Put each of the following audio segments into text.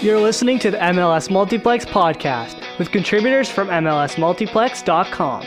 You're listening to the MLS Multiplex podcast with contributors from MLSMultiplex.com.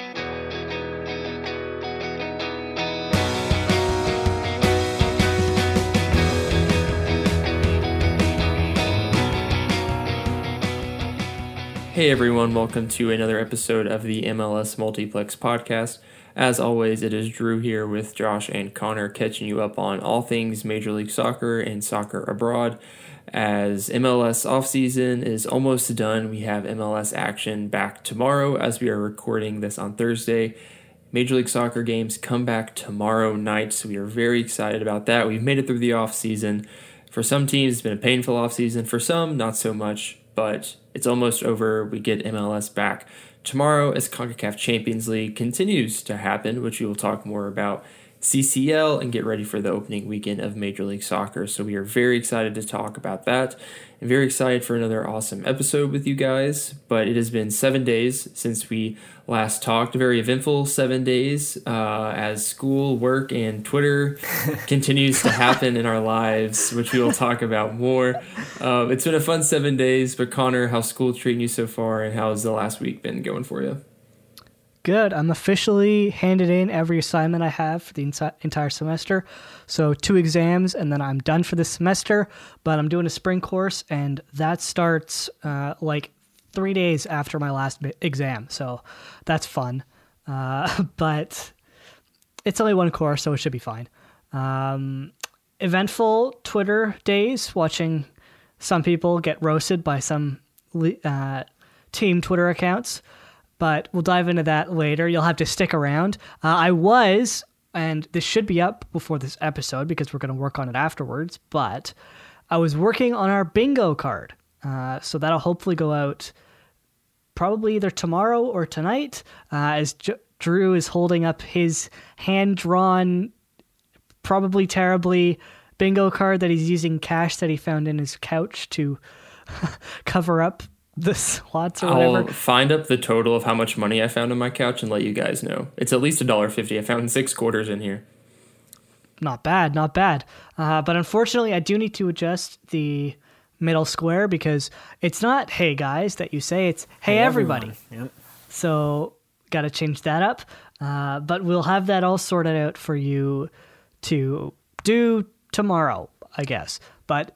Hey everyone, welcome to another episode of the MLS Multiplex podcast. As always, it is Drew here with Josh and Connor catching you up on all things Major League Soccer and soccer abroad. As MLS offseason is almost done, we have MLS action back tomorrow as we are recording this on Thursday. Major League Soccer games come back tomorrow night, so we are very excited about that. We've made it through the offseason. For some teams, it's been a painful offseason. For some, not so much, but it's almost over. We get MLS back tomorrow as CONCACAF Champions League continues to happen, which we will talk more about CCL and get ready for the opening weekend of Major League Soccer. So we are very excited to talk about that and very excited for another awesome episode with you guys. But it has been 7 days since we last talked, a very eventful 7 days as school, work, and Twitter continues to happen in our lives, which we will talk about more. It's been a fun 7 days, but Connor, how's school treating you so far and how's the last week been going for you? Good. I'm officially handed in every assignment I have for the entire semester. So 2 exams, and then I'm done for this semester. But I'm doing a spring course, and that starts like 3 days after my last exam. So that's fun. But it's only one course, so it should be fine. Eventful Twitter days, watching some people get roasted by some team Twitter accounts. But we'll dive into that later. You'll have to stick around. And this should be up before this episode because we're going to work on it afterwards, but I was working on our bingo card. So that'll hopefully go out probably either tomorrow or tonight as Drew is holding up his hand-drawn, probably terribly, bingo card that he's using cash that he found in his couch to cover up the slots or whatever. I'll find up the total of how much money I found on my couch and let you guys know. It's at least $1.50. I found 6 quarters in here. Not bad. But unfortunately, I do need to adjust the middle square because it's not "Hey guys" that you say. It's "Hey everybody." Yep. So got to change that up. But we'll have that all sorted out for you to do tomorrow, I guess. But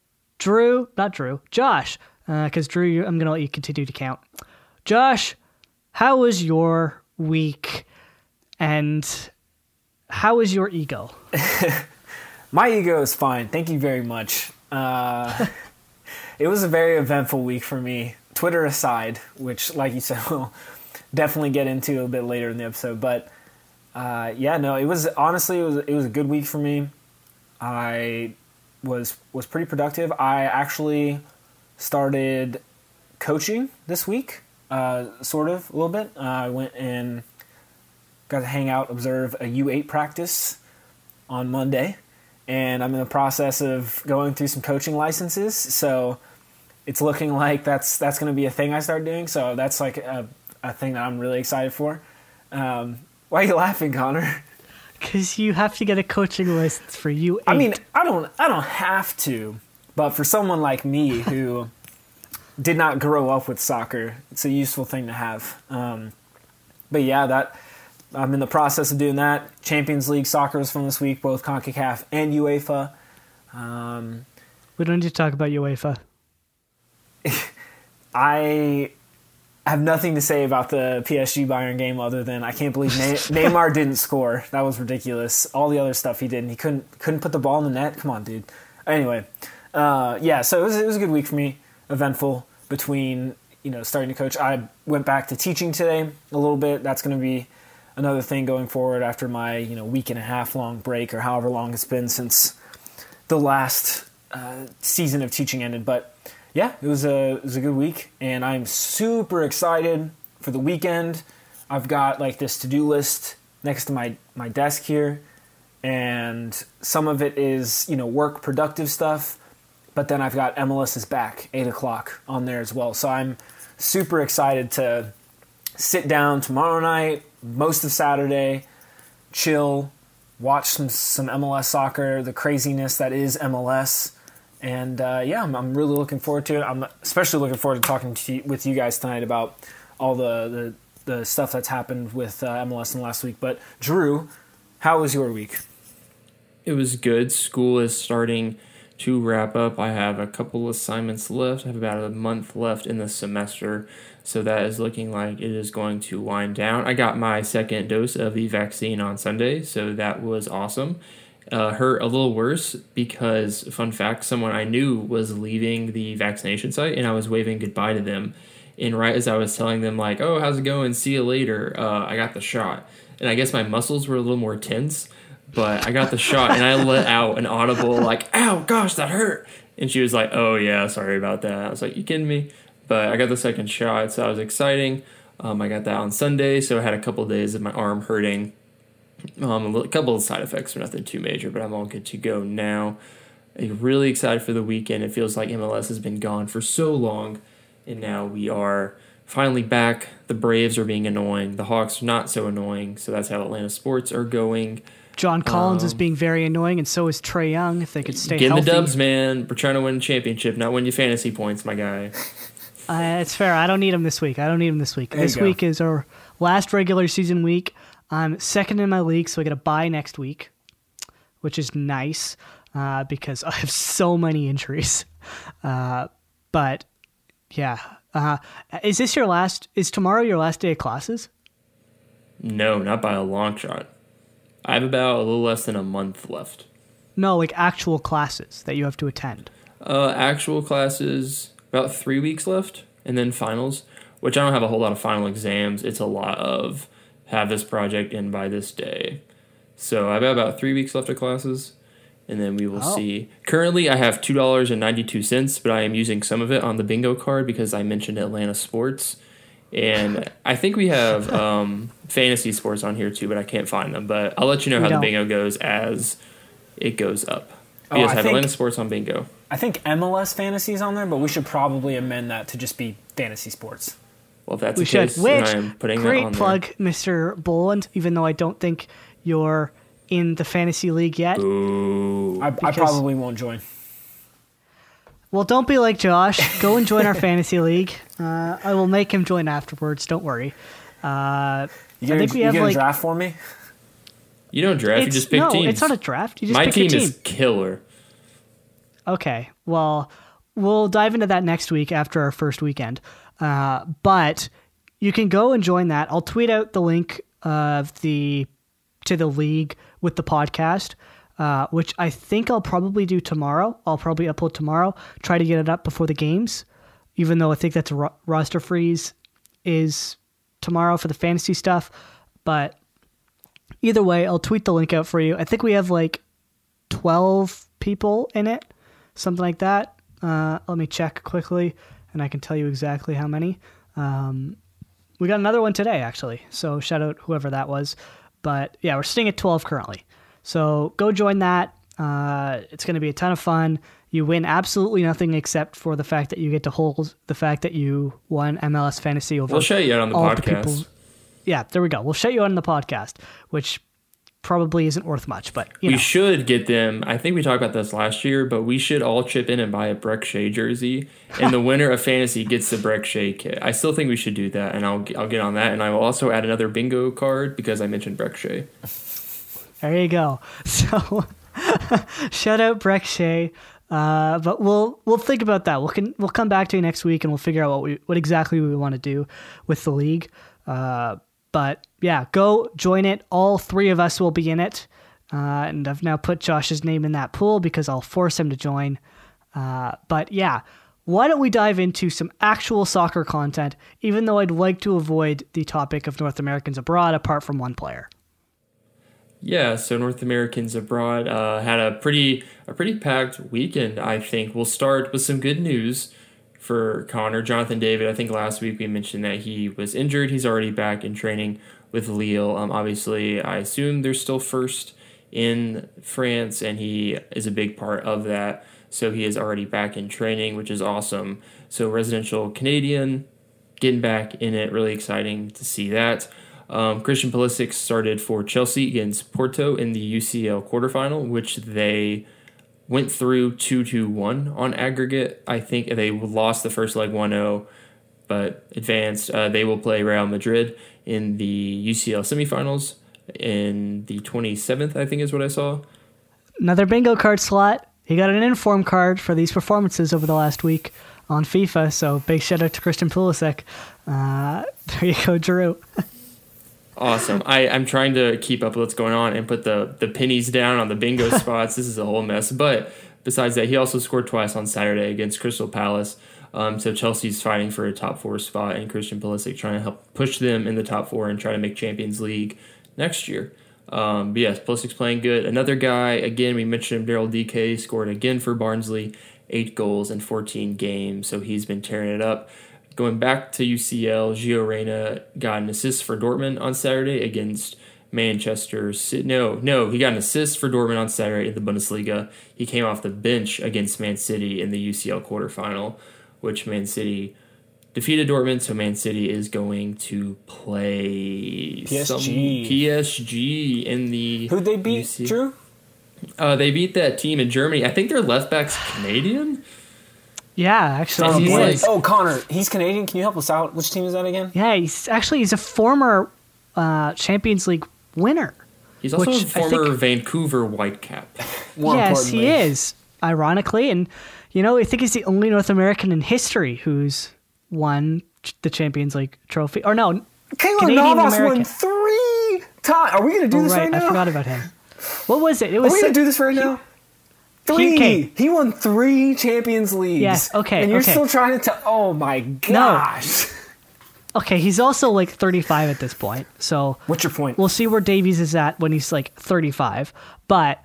Josh. Because Drew, I'm going to let you continue to count. Josh, how was your week and how was your ego? My ego is fine. Thank you very much. It was a very eventful week for me, Twitter aside, which, like you said, we'll definitely get into a bit later in the episode. But it was a good week for me. I was pretty productive. I actually started coaching this week, sort of, a little bit. I went and got to hang out, observe a U8 practice on Monday, and I'm in the process of going through some coaching licenses, so it's looking like that's going to be a thing I start doing, so that's like a thing that I'm really excited for. Why are you laughing, Connor? Because you have to get a coaching license for U8. I mean, I don't have to. But for someone like me who did not grow up with soccer, it's a useful thing to have. But yeah, I'm in the process of doing that. Champions League soccer was fun this week, both CONCACAF and UEFA. We don't need to talk about UEFA. I have nothing to say about the PSG Bayern game other than I can't believe Neymar didn't score. That was ridiculous. All the other stuff he did, and he couldn't put the ball in the net. Come on, dude. Anyway. So it was a good week for me, eventful between, starting to coach. I went back to teaching today a little bit. That's going to be another thing going forward after my, week and a half long break or however long it's been since the last season of teaching ended. But yeah, it was a good week and I'm super excited for the weekend. I've got like this to-do list next to my desk here and some of it is, work productive stuff. But then I've got MLS is back, 8 o'clock on there as well. So I'm super excited to sit down tomorrow night, most of Saturday, chill, watch some MLS soccer, the craziness that is MLS, And I'm really looking forward to it. I'm especially looking forward to talking with you guys tonight about all the stuff that's happened with MLS in the last week. But Drew, how was your week? It was good. School is starting to wrap up. I have a couple assignments left. I have about a month left in the semester, so that is looking like it is going to wind down. I got my second dose of the vaccine on Sunday, so that was awesome. Hurt a little worse because, fun fact, someone I knew was leaving the vaccination site, and I was waving goodbye to them. And right as I was telling them, like, oh, how's it going? See you later. I got the shot. And I guess my muscles were a little more tense, but I got the shot, and I let out an audible, like, ow, gosh, that hurt. And she was like, oh, yeah, sorry about that. I was like, you kidding me? But I got the second shot, so that was exciting. I got that on Sunday, so I had a couple of days of my arm hurting. A couple of side effects are nothing too major, but I'm all good to go now. I'm really excited for the weekend. It feels like MLS has been gone for so long, and now we are finally back. The Braves are being annoying. The Hawks are not so annoying, so that's how Atlanta sports are going. John Collins is being very annoying, and so is Trae Young. If they could stay Getting healthy. the dubs, man. We're trying to win a championship, not win your fantasy points, my guy. It's fair. I don't need him this week. This week is our last regular season week. I'm second in my league, so I get a bye next week, which is nice because I have so many injuries. But yeah, is tomorrow your last day of classes? No, not by a long shot. I have about a little less than a month left. No, like actual classes that you have to attend. Actual classes, about 3 weeks left, and then finals, which I don't have a whole lot of final exams. It's a lot of have this project in by this day. So I have about 3 weeks left of classes, and then we will see. Currently, I have $2.92, but I am using some of it on the bingo card because I mentioned Atlanta sports. And I think we have fantasy sports on here too, but I can't find them. But I'll let you know how the bingo goes as it goes up. Yes, I have Atlanta sports on bingo. I think MLS fantasy is on there, but we should probably amend that to just be fantasy sports. Well, if that's the case, then I'm putting that on there. Great plug, Mr. Boland, even though I don't think you're in the fantasy league yet. Ooh. I probably won't join. Well, don't be like Josh. Go and join our fantasy league. I will make him join afterwards. Don't worry. I think we have a draft for me? You don't draft. You just pick teams. No, it's not a draft. You just My pick team a team is killer. Okay. Well, we'll dive into that next week after our first weekend. But you can go and join that. I'll tweet out the link to the league with the podcast. Which I think I'll probably do tomorrow. I'll probably upload tomorrow. Try to get it up before the games, even though I think that's a roster freeze is tomorrow for the fantasy stuff. But either way, I'll tweet the link out for you. I think we have like 12 people in it, something like that. Let me check quickly, and I can tell you exactly how many. We got another one today, actually. So shout out whoever that was. But yeah, we're sitting at 12 currently. So go join that. It's going to be a ton of fun. You win absolutely nothing except for the fact that you get to hold the fact that you won MLS Fantasy over. We'll shout you out on the podcast. Yeah, there we go. We'll shout you out on the podcast, which probably isn't worth much, but we should get them. I think we talked about this last year, but we should all chip in and buy a Brek Shea jersey, and the winner of fantasy gets the Brek Shea kit. I still think we should do that, and I'll get on that, and I will also add another bingo card because I mentioned Brek Shea. There you go. So shout out Brek Shea. But we'll think about that. We'll come back to you next week and we'll figure out what exactly we want to do with the league. But yeah, go join it. All three of us will be in it. And I've now put Josh's name in that pool because I'll force him to join. But yeah, why don't we dive into some actual soccer content, even though I'd like to avoid the topic of North Americans abroad apart from one player. Yeah, so North Americans abroad had a pretty packed weekend, I think. We'll start with some good news for Connor. Jonathan David, I think last week we mentioned that he was injured. He's already back in training with Lille. Obviously, I assume they're still first in France, and he is a big part of that. So he is already back in training, which is awesome. So residential Canadian, getting back in it, really exciting to see that. Christian Pulisic started for Chelsea against Porto in the UCL quarterfinal, which they went through 2-1 on aggregate. I think they lost the first leg 1-0, but advanced. They will play Real Madrid in the UCL semifinals in the 27th, I think is what I saw. Another bingo card slot. He got an inform card for these performances over the last week on FIFA, so big shout out to Christian Pulisic. There you go, Drew. Awesome. I'm trying to keep up with what's going on and put the pennies down on the bingo spots. This is a whole mess. But besides that, he also scored twice on Saturday against Crystal Palace. So Chelsea's fighting for a top 4 spot, and Christian Pulisic trying to help push them in the top 4 and try to make Champions League next year. But yes, Pulisic's playing good. Another guy, again, we mentioned him, Daryl DK, scored again for Barnsley, 8 goals in 14 games. So he's been tearing it up. Going back to UCL, Gio Reyna got an assist for Dortmund on Saturday against Manchester City. No, he got an assist for Dortmund on Saturday in the Bundesliga. He came off the bench against Man City in the UCL quarterfinal, which Man City defeated Dortmund, so Man City is going to play PSG in the... Who'd they beat, UCL. Drew? They beat that team in Germany. I think their left back's Canadian. Yeah, actually, he is. Oh, Connor, he's Canadian. Can you help us out? Which team is that again? Yeah, he's a former Champions League winner. He's also a former Vancouver Whitecap. Yes, he is, ironically. And, I think he's the only North American in history who's won the Champions League trophy. Or no, Keylor Navas won 3 times. Are we going to do this right now? I forgot about him. What was it? Are we going to do this right now? 3. He won 3 Champions Leagues. Yes, okay. And you're still trying to tell... Oh, my gosh. No. Okay, he's also like 35 at this point. So what's your point? We'll see where Davies is at when he's like 35. But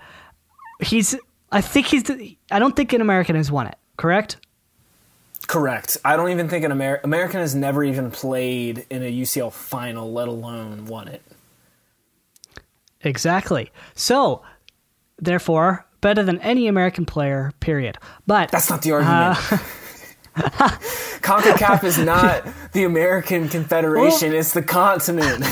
I don't think an American has won it, correct? Correct. I don't even think an American has never even played in a UCL final, let alone won it. Exactly. So, therefore, better than any American player, period. But that's not the argument. CONCACAF is not the American Confederation. Well, it's the continent.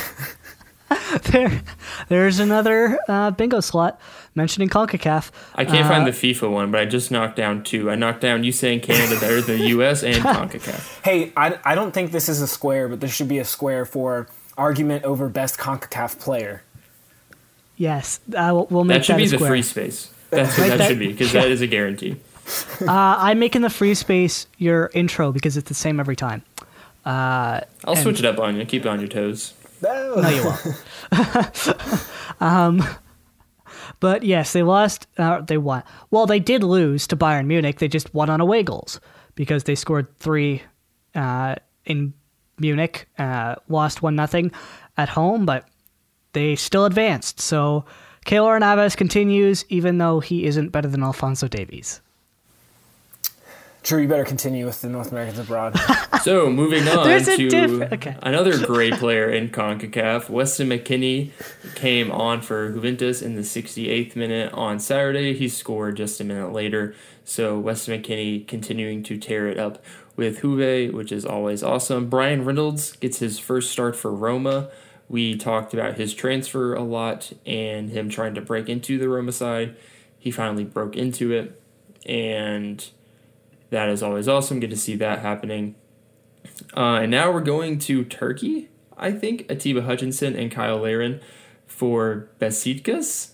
There's another bingo slot mentioning CONCACAF. I can't find the FIFA one, but I just knocked down 2. I knocked down you saying Canada better than the U.S. and CONCACAF. Hey, I don't think this is a square, but there should be a square for argument over best CONCACAF player. Yes, we'll make that should be the free space. That's what that should be, because that is a guarantee. I'm making the free space your intro because it's the same every time. I'll switch it up on you. Keep it on your toes. No, you won't. But yes, they lost. They won. Well, they did lose to Bayern Munich. They just won on away goals because they scored 3 in Munich. Lost 1-0 at home, but they still advanced. So Keylor Navas continues, even though he isn't better than Alphonso Davies. Drew, you better continue with the North Americans abroad. So, moving on to another great player in CONCACAF, Weston McKennie came on for Juventus in the 68th minute on Saturday. He scored just a minute later. So, Weston McKennie continuing to tear it up with Juve, which is always awesome. Brian Reynolds gets his first start for Roma. We talked about his transfer a lot and him trying to break into the Roma side. He finally broke into it, and that is always awesome. Good to see that happening. And now we're going to Turkey, I think. Atiba Hutchinson and Kyle Larin for Besiktas.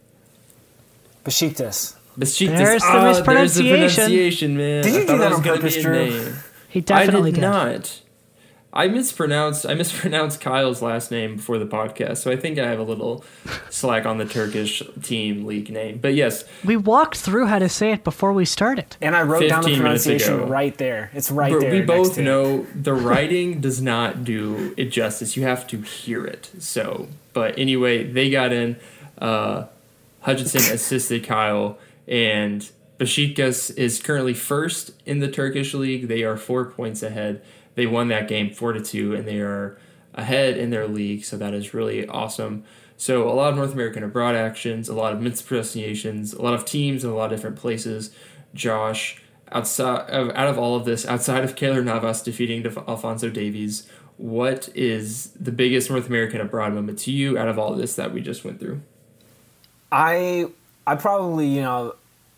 Besiktas. There's the mispronunciation. There's the pronunciation, man. Did you do that on purpose, Drew? He definitely did. I did not. I mispronounced Kyle's last name before the podcast, so I think I have a little slack on the Turkish team league name. But yes. We walked through how to say it before we started. And I wrote down the pronunciation right there. It's right there. We both know the writing does not do it justice. You have to hear it. So, but anyway, they got in. Hutchinson assisted Kyle, and Besiktas is currently first in the Turkish league. They are 4 points ahead. They won that game 4-2, and they are ahead in their league, so that is really awesome. So a lot of North American abroad actions, a lot of mispronunciations, a lot of teams in a lot of different places. Josh, out of all of this, outside of Keylor Navas defeating Alphonso Davies, what is the biggest North American abroad moment to you out of all of this that we just went through? I probably,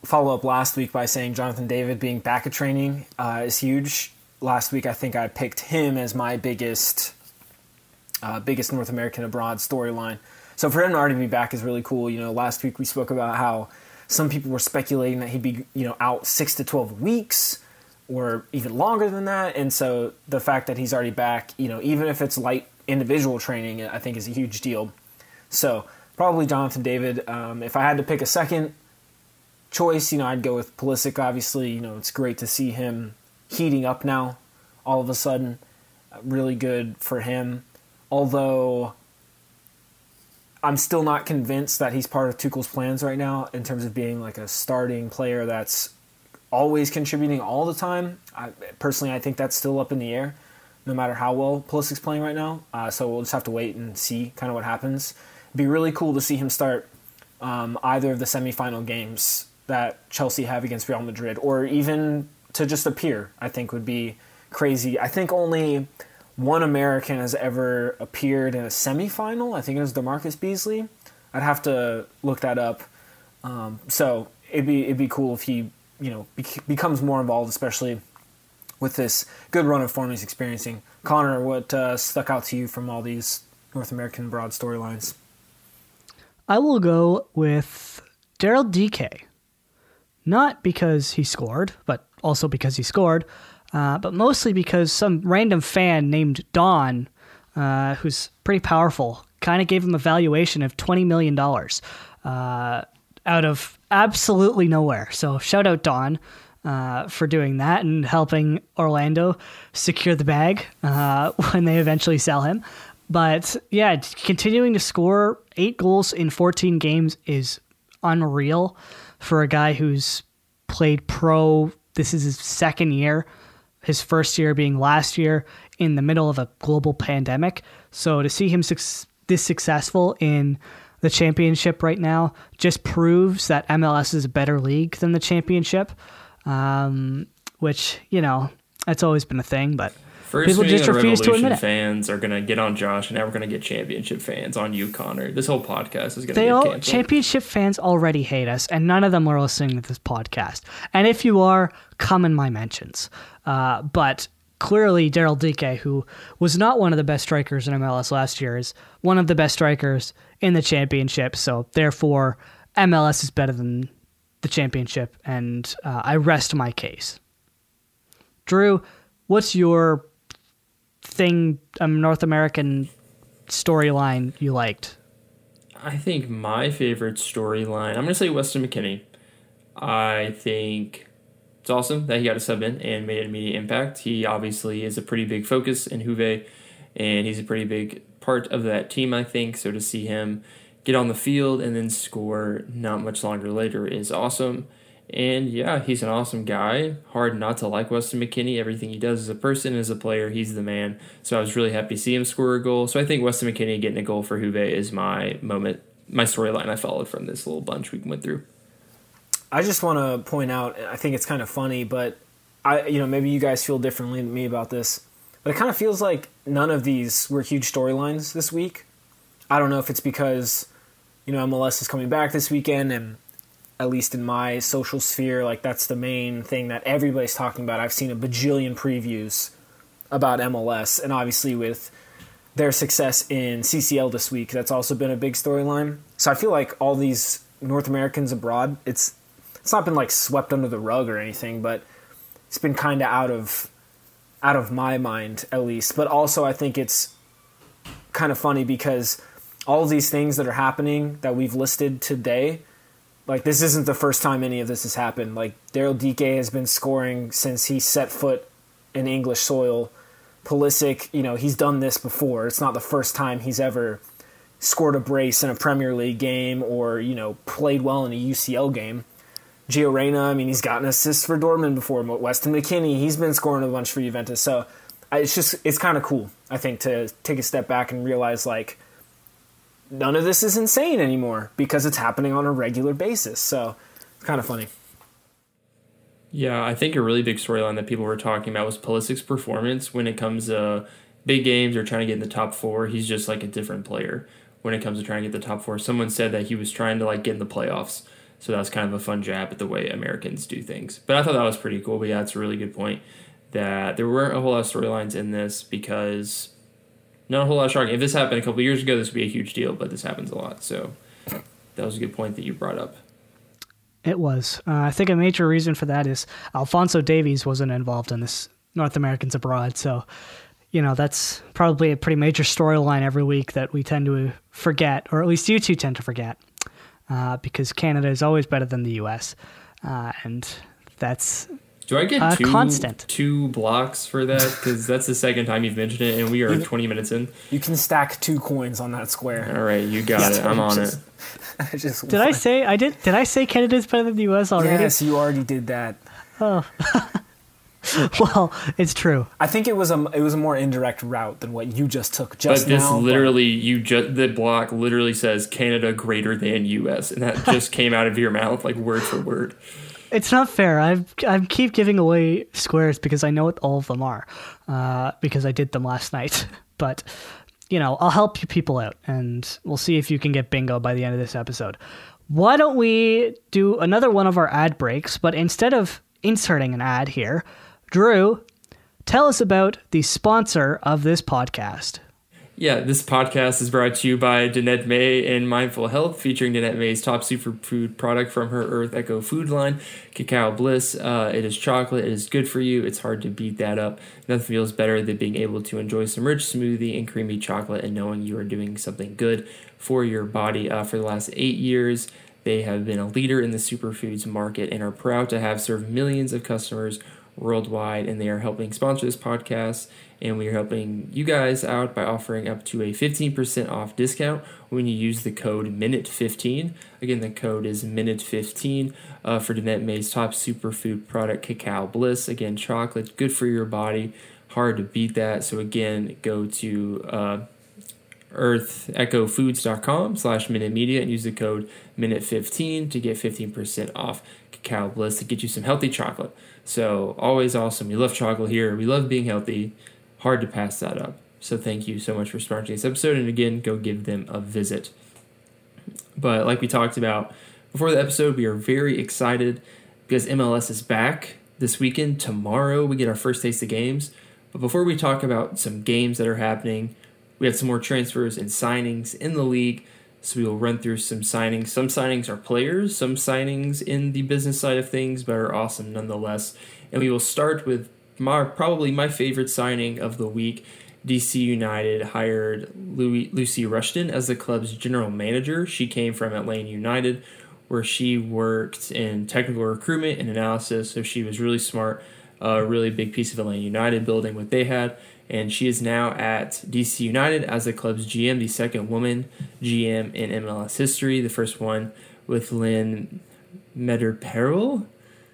follow up last week by saying Jonathan David being back at training is huge. Last week, I think I picked him as my biggest North American abroad storyline. So for him to already be back is really cool. Last week we spoke about how some people were speculating that he'd be, out 6 to 12 weeks or even longer than that. And so the fact that he's already back, even if it's light individual training, I think is a huge deal. So probably Jonathan David. If I had to pick a second choice, I'd go with Pulisic. Obviously, it's great to see him heating up now all of a sudden. Really good for him. Although I'm still not convinced that he's part of Tuchel's plans right now in terms of being like a starting player that's always contributing all the time. Personally, I think that's still up in the air, no matter how well Pulisic's playing right now. So we'll just have to wait and see kind of what happens. It'd be really cool to see him start either of the semifinal games that Chelsea have against Real Madrid, or even to just appear, I think would be crazy. I think only one American has ever appeared in a semifinal. I think it was DeMarcus Beasley. I'd have to look that up. So it'd be cool if he, becomes more involved, especially with this good run of form he's experiencing. Connor, what stuck out to you from all these North American broad storylines? I will go with Daryl DK. Not because he scored, but also because he scored, but mostly because some random fan named Don, who's pretty powerful, kind of gave him a valuation of $20 million out of absolutely nowhere. So shout out Don for doing that and helping Orlando secure the bag when they eventually sell him. But yeah, continuing to score 8 goals in 14 games is unreal for a guy who's played pro. This is his second year, his first year being last year in the middle of a global pandemic. So to see him this successful in the championship right now just proves that MLS is a better league than the championship, which, that's always been a thing, but people just refuse to admit it. Fans are going to get on Josh, and now we're going to get championship fans on you, Connor. This whole podcast is going to get canceled. Championship fans already hate us, and none of them are listening to this podcast. And if you are, come in my mentions. But clearly, Daryl Dike, who was not one of the best strikers in MLS last year, is one of the best strikers in the championship. So therefore, MLS is better than the championship, and I rest my case. Drew, what's your North American storyline you liked? I think my favorite storyline, I'm going to say Weston McKennie. I think it's awesome that he got a sub in and made an immediate impact. He obviously is a pretty big focus in Juve, and he's a pretty big part of that team, I think. So to see him get on the field and then score not much longer later is awesome. And yeah, he's an awesome guy. Hard not to like Weston McKennie. Everything he does as a person, as a player, he's the man. So I was really happy to see him score a goal. So I think Weston McKennie getting a goal for Juve is my moment, my storyline I followed from this little bunch we went through. I just want to point out, I think it's kind of funny, but maybe you guys feel differently than me about this, but it kind of feels like none of these were huge storylines this week. I don't know if it's because, MLS is coming back this weekend, and at least in my social sphere, like that's the main thing that everybody's talking about. I've seen a bajillion previews about MLS, and obviously with their success in CCL this week, that's also been a big storyline. So I feel like all these North Americans abroad, it's not been like swept under the rug or anything, but it's been kind of out of my mind at least. But also I think it's kind of funny because all of these things that are happening that we've listed today, like this isn't the first time any of this has happened. Like Daryl Dike has been scoring since he set foot in English soil. Pulisic, he's done this before. It's not the first time he's ever scored a brace in a Premier League game or, played well in a UCL game. Gio Reyna, he's gotten assists for Dortmund before. Weston McKennie, he's been scoring a bunch for Juventus. So it's kind of cool, I think, to take a step back and realize, like, none of this is insane anymore because it's happening on a regular basis. So it's kind of funny. Yeah, I think a really big storyline that people were talking about was Pulisic's performance when it comes to big games or trying to get in the top 4. He's just like a different player when it comes to trying to get the top 4. Someone said that he was trying to like get in the playoffs. So that was kind of a fun jab at the way Americans do things. But I thought that was pretty cool. But yeah, it's a really good point that there weren't a whole lot of storylines in this because not a whole lot of shocking. If this happened a couple of years ago, this would be a huge deal, but this happens a lot. So that was a good point that you brought up. It was. I think a major reason for that is Alphonso Davies wasn't involved in this North Americans Abroad. So, that's probably a pretty major storyline every week that we tend to forget, or at least you two tend to forget, because Canada is always better than the U.S. And that's Do I get constant. 2 blocks for that? Because that's the second time you've mentioned it, and we are 20 minutes in. You can stack 2 coins on that square. All right, you got it. I'm on it. Did I say Canada's better than the U.S. already? Yes, you already did that. Oh. Well, it's true. I think it was a more indirect route than what you just took But this literally, the block literally says Canada greater than U.S., and that just came out of your mouth like word for word. It's not fair. I keep giving away squares because I know what all of them are, because I did them last night. But, I'll help you people out, and we'll see if you can get bingo by the end of this episode. Why don't we do another one of our ad breaks, but instead of inserting an ad here, Drew, tell us about the sponsor of this podcast. Yeah, this podcast is brought to you by Danette May and Mindful Health, featuring Danette May's top superfood product from her Earth Echo food line, Cacao Bliss. It is chocolate. It is good for you. It's hard to beat that up. Nothing feels better than being able to enjoy some rich smoothie and creamy chocolate and knowing you are doing something good for your body. For the last 8 years, they have been a leader in the superfoods market and are proud to have served millions of customers worldwide, and they are helping sponsor this podcast, and we are helping you guys out by offering up to a 15% off discount when you use the code MINUTE15. Again, the code is MINUTE15 for Danette May's top superfood product, Cacao Bliss. Again, chocolate, good for your body, hard to beat that. So again, go to earthechofoods.com/Minute Media and use the code MINUTE15 to get 15% off Cacao Bliss to get you some healthy chocolate. So always awesome. We love chocolate here. We love being healthy. Hard to pass that up. So thank you so much for sponsoring this episode. And again, go give them a visit. But like we talked about before the episode, we are very excited because MLS is back this weekend. Tomorrow we get our first taste of games. But before we talk about some games that are happening, we have some more transfers and signings in the league. So we will run through some signings. Some signings are players, some signings in the business side of things, but are awesome nonetheless. And we will start with probably my favorite signing of the week. DC United hired Lucy Rushton as the club's general manager. She came from Atlanta United, where she worked in technical recruitment and analysis. So she was really smart, a really big piece of Atlanta United building what they had. And she is now at DC United as the club's GM, the second woman GM in MLS history. The first one with Lynn Mederperl.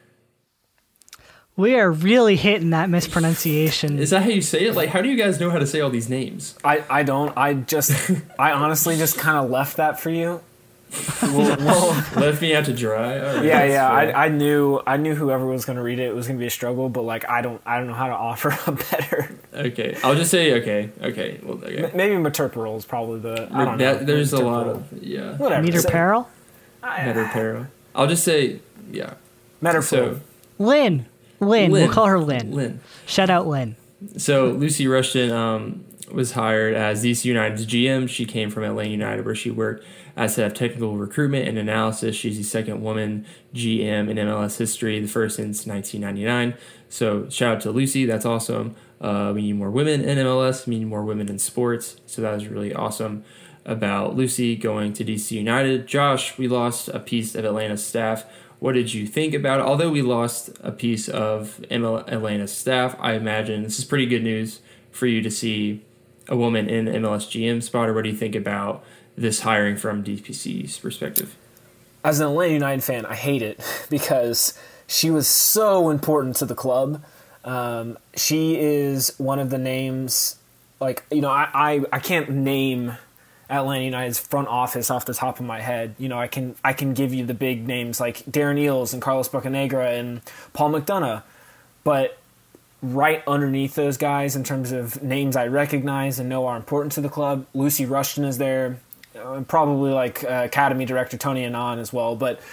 We are really hitting that mispronunciation. Is that how you say it? Like, how do you guys know how to say all these names? I don't. I honestly just kind of left that for you. Left me out to dry. Right, yeah. I knew whoever was going to read it was going to be a struggle, but like I don't know how to offer a better. Okay, I'll just say okay. Well, okay. Maybe Mederperl is probably the. I don't know. There's a lot of Whatever. Mederperl. Mederperl. I'll just say Mederperl. So, Lynn. We'll call her Lynn. Lynn. Shout out Lynn. So Lucy Rushton was hired as DC United's GM. She came from Atlanta United, where she worked as head of technical recruitment and analysis. She's the second woman GM in MLS history, the first since 1999. So shout out to Lucy. That's awesome. We need more women in MLS. We need more women in sports. So that was really awesome about Lucy going to DC United. Josh, we lost a piece of Atlanta's staff. What did you think about it? Although we lost a piece of Atlanta's staff, I imagine this is pretty good news for you to see a woman in MLS GM spot. Or what do you think about this hiring from DPC's perspective? As an Atlanta United fan, I hate it because she was so important to the club. She is one of the names, like, I can't name Atlanta United's front office off the top of my head. I can give you the big names like Darren Eales and Carlos Bocanegra and Paul McDonough, but right underneath those guys in terms of names I recognize and know are important to the club, Lucy Rushton is there, probably like Academy Director Tony Annan as well, but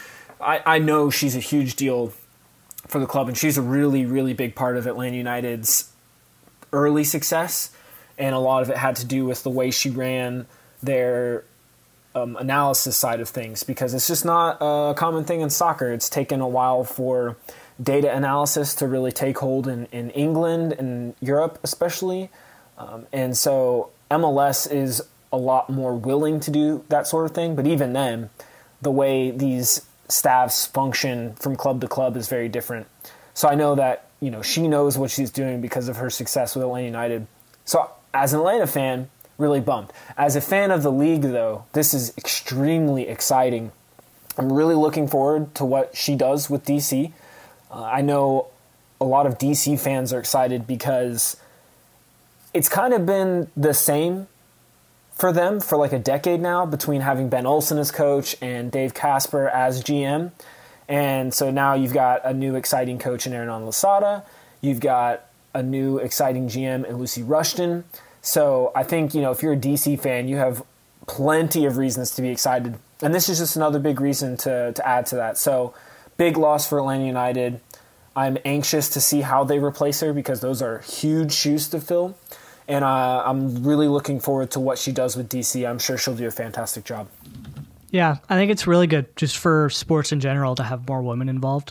I know she's a huge deal for the club, and she's a really, really big part of Atlanta United's early success, and a lot of it had to do with the way she ran their analysis side of things, because it's just not a common thing in soccer. It's taken a while for data analysis to really take hold in England and Europe especially, and so MLS is a lot more willing to do that sort of thing, but even then, the way these staffs function from club to club is very different. So I know that, she knows what she's doing because of her success with Atlanta United. So as an Atlanta fan, really bummed. As a fan of the league, though, this is extremely exciting. I'm really looking forward to what she does with DC. I know a lot of DC fans are excited because it's kind of been the same for them for like a decade now, between having Ben Olsen as coach and Dave Casper as GM. And so now you've got a new exciting coach in Hernan Losada. You've got a new exciting GM in Lucy Rushton. So I think, if you're a DC fan, you have plenty of reasons to be excited. And this is just another big reason to add to that. So big loss for Atlanta United. I'm anxious to see how they replace her, because those are huge shoes to fill. And I'm really looking forward to what she does with DC. I'm sure she'll do a fantastic job. Yeah, I think it's really good just for sports in general to have more women involved.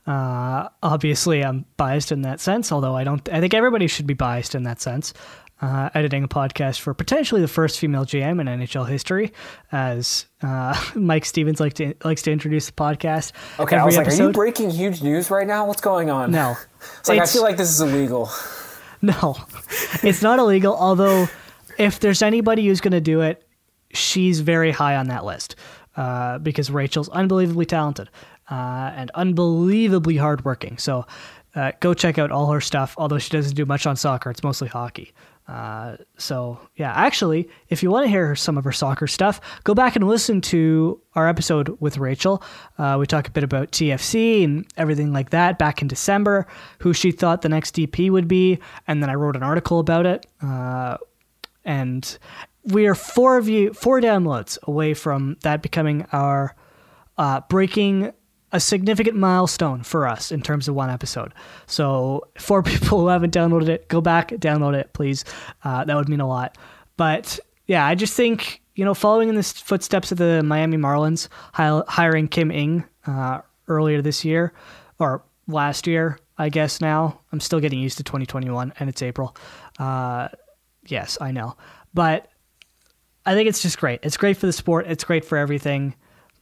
Obviously, I'm biased in that sense, although I think everybody should be biased in that sense. Editing a podcast for potentially the first female GM in NHL history, as Mike Stevens likes to introduce the podcast. Okay, I was like, are you breaking huge news right now? What's going on? No. I feel like this is illegal. No, it's not illegal, although if there's anybody who's going to do it, she's very high on that list, because Rachel's unbelievably talented and unbelievably hardworking. So go check out all her stuff, although she doesn't do much on soccer. It's mostly hockey. So yeah, actually, if you want to hear some of her soccer stuff, go back and listen to our episode with Rachel. We talk a bit about TFC and everything like that back in December, who she thought the next DP would be. And then I wrote an article about it. And we are 4 downloads away from that becoming our, breaking a significant milestone for us in terms of one episode. So for people who haven't downloaded it, go back, download it, please. That would mean a lot. But yeah, I just think, following in the footsteps of the Miami Marlins, hiring Kim Ng earlier this year, or last year, I guess now. I'm still getting used to 2021 and it's April. Yes, I know. But I think it's just great. It's great for the sport. It's great for everything.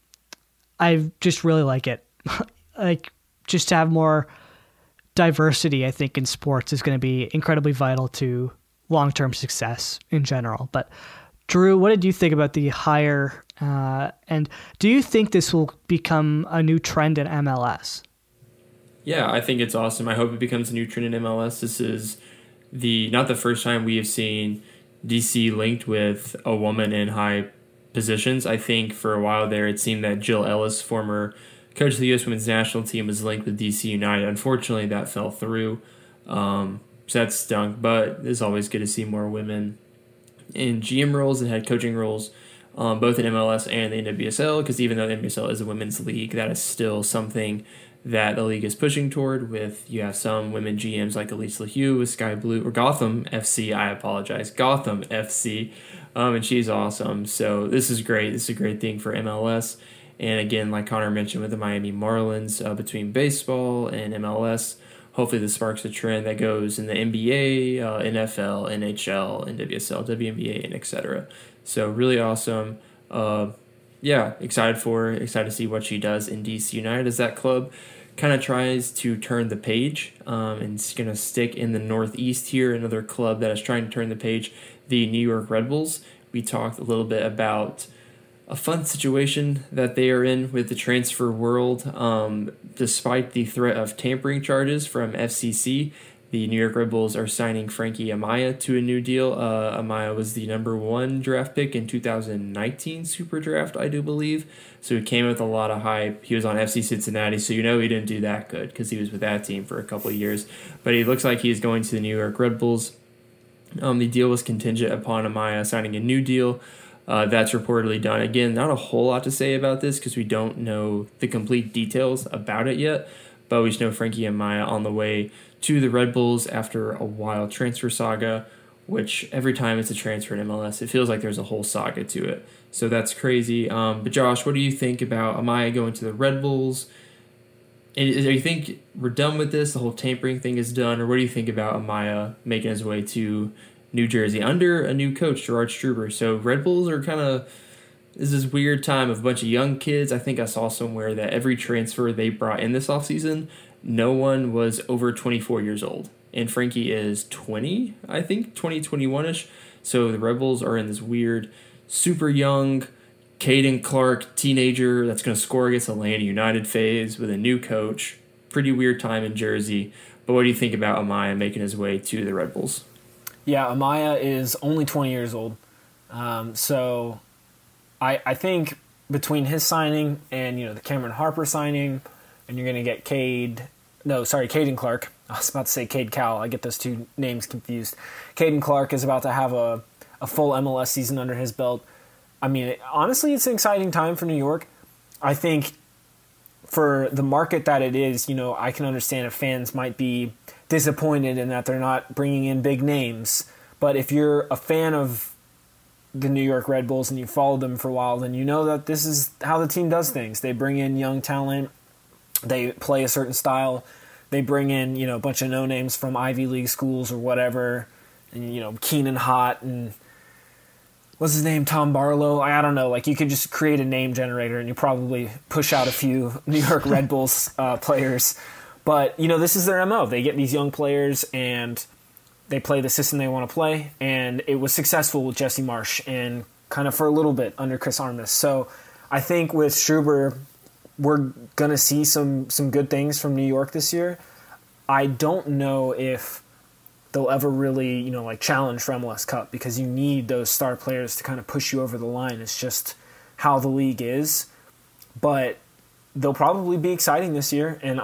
I just really like it. Just to have more diversity, I think, in sports is going to be incredibly vital to long-term success in general. But Drew, what did you think about the hire? And do you think this will become a new trend in MLS? Yeah, I think it's awesome. I hope it becomes a new trend in MLS. This is not the first time we have seen DC linked with a woman in high positions. I think for a while there, it seemed that Jill Ellis, former coach of the U.S. Women's National Team, was linked with DC United. Unfortunately, that fell through. So that stunk, but it's always good to see more women in GM roles and head coaching roles, both in MLS and the NWSL, because even though the NWSL is a women's league, that is still something that the league is pushing toward. You have some women GMs like Elise LaHue with Sky Blue, or Gotham FC, Gotham FC, and she's awesome. So this is great. This is a great thing for MLS. And again, like Connor mentioned with the Miami Marlins, between baseball and MLS, hopefully this sparks a trend that goes in the NBA, NFL, NHL, NWSL, WNBA, and etc. So really awesome. Excited to see what she does in DC United as that club kind of tries to turn the page, and it's going to stick in the Northeast here. Another club that is trying to turn the page, the New York Red Bulls. We talked a little bit about a fun situation that they are in with the transfer world. Despite the threat of tampering charges from FCC, the New York Red Bulls are signing Frankie Amaya to a new deal. Amaya was the number 1 draft pick in 2019 Super Draft, I do believe. So he came with a lot of hype. He was on FC Cincinnati, so he didn't do that good because he was with that team for a couple of years. But he looks like he's going to the New York Red Bulls. The deal was contingent upon Amaya signing a new deal That's reportedly done. Again, not a whole lot to say about this because we don't know the complete details about it yet, but we just know Frankie Amaya on the way to the Red Bulls after a wild transfer saga, which every time it's a transfer in MLS, it feels like there's a whole saga to it. So that's crazy. But Josh, what do you think about Amaya going to the Red Bulls? Do you think we're done with this? The whole tampering thing is done? Or what do you think about Amaya making his way to New Jersey under a new coach, Gerard Struber? So Red Bulls are kind of, this is this weird time of a bunch of young kids. I think I saw somewhere that every transfer they brought in this offseason, no one was over 24 years old. And Frankie is 20, I think, 21-ish. So the Red Bulls are in this weird, super young, Caden Clark teenager that's going to score against Atlanta United phase with a new coach. Pretty weird time in Jersey. But what do you think about Amaya making his way to the Red Bulls? Yeah, Amaya is only 20 years old. So I think between his signing and, the Cameron Harper signing, and you're going to get Caden Clark. I was about to say Cade Cowell. I get those two names confused. Caden Clark is about to have a full MLS season under his belt. I mean, honestly, it's an exciting time for New York. I think for the market that it is, I can understand if fans might be disappointed in that they're not bringing in big names. But if you're a fan of the New York Red Bulls and you followed them for a while, then you know that this is how the team does things. They bring in young talent. They play a certain style. They bring in, a bunch of no-names from Ivy League schools or whatever. And, Keenan Hott and what's his name, Tom Barlow. I don't know. You could just create a name generator and you probably push out a few New York Red Bulls players. But, this is their MO. They get these young players and they play the system they want to play. And it was successful with Jesse Marsch and kind of for a little bit under Chris Armas. So I think with Struber, we're going to see some good things from New York this year. I don't know if they'll ever really, challenge for MLS Cup because you need those star players to kind of push you over the line. It's just how the league is. But they'll probably be exciting this year. And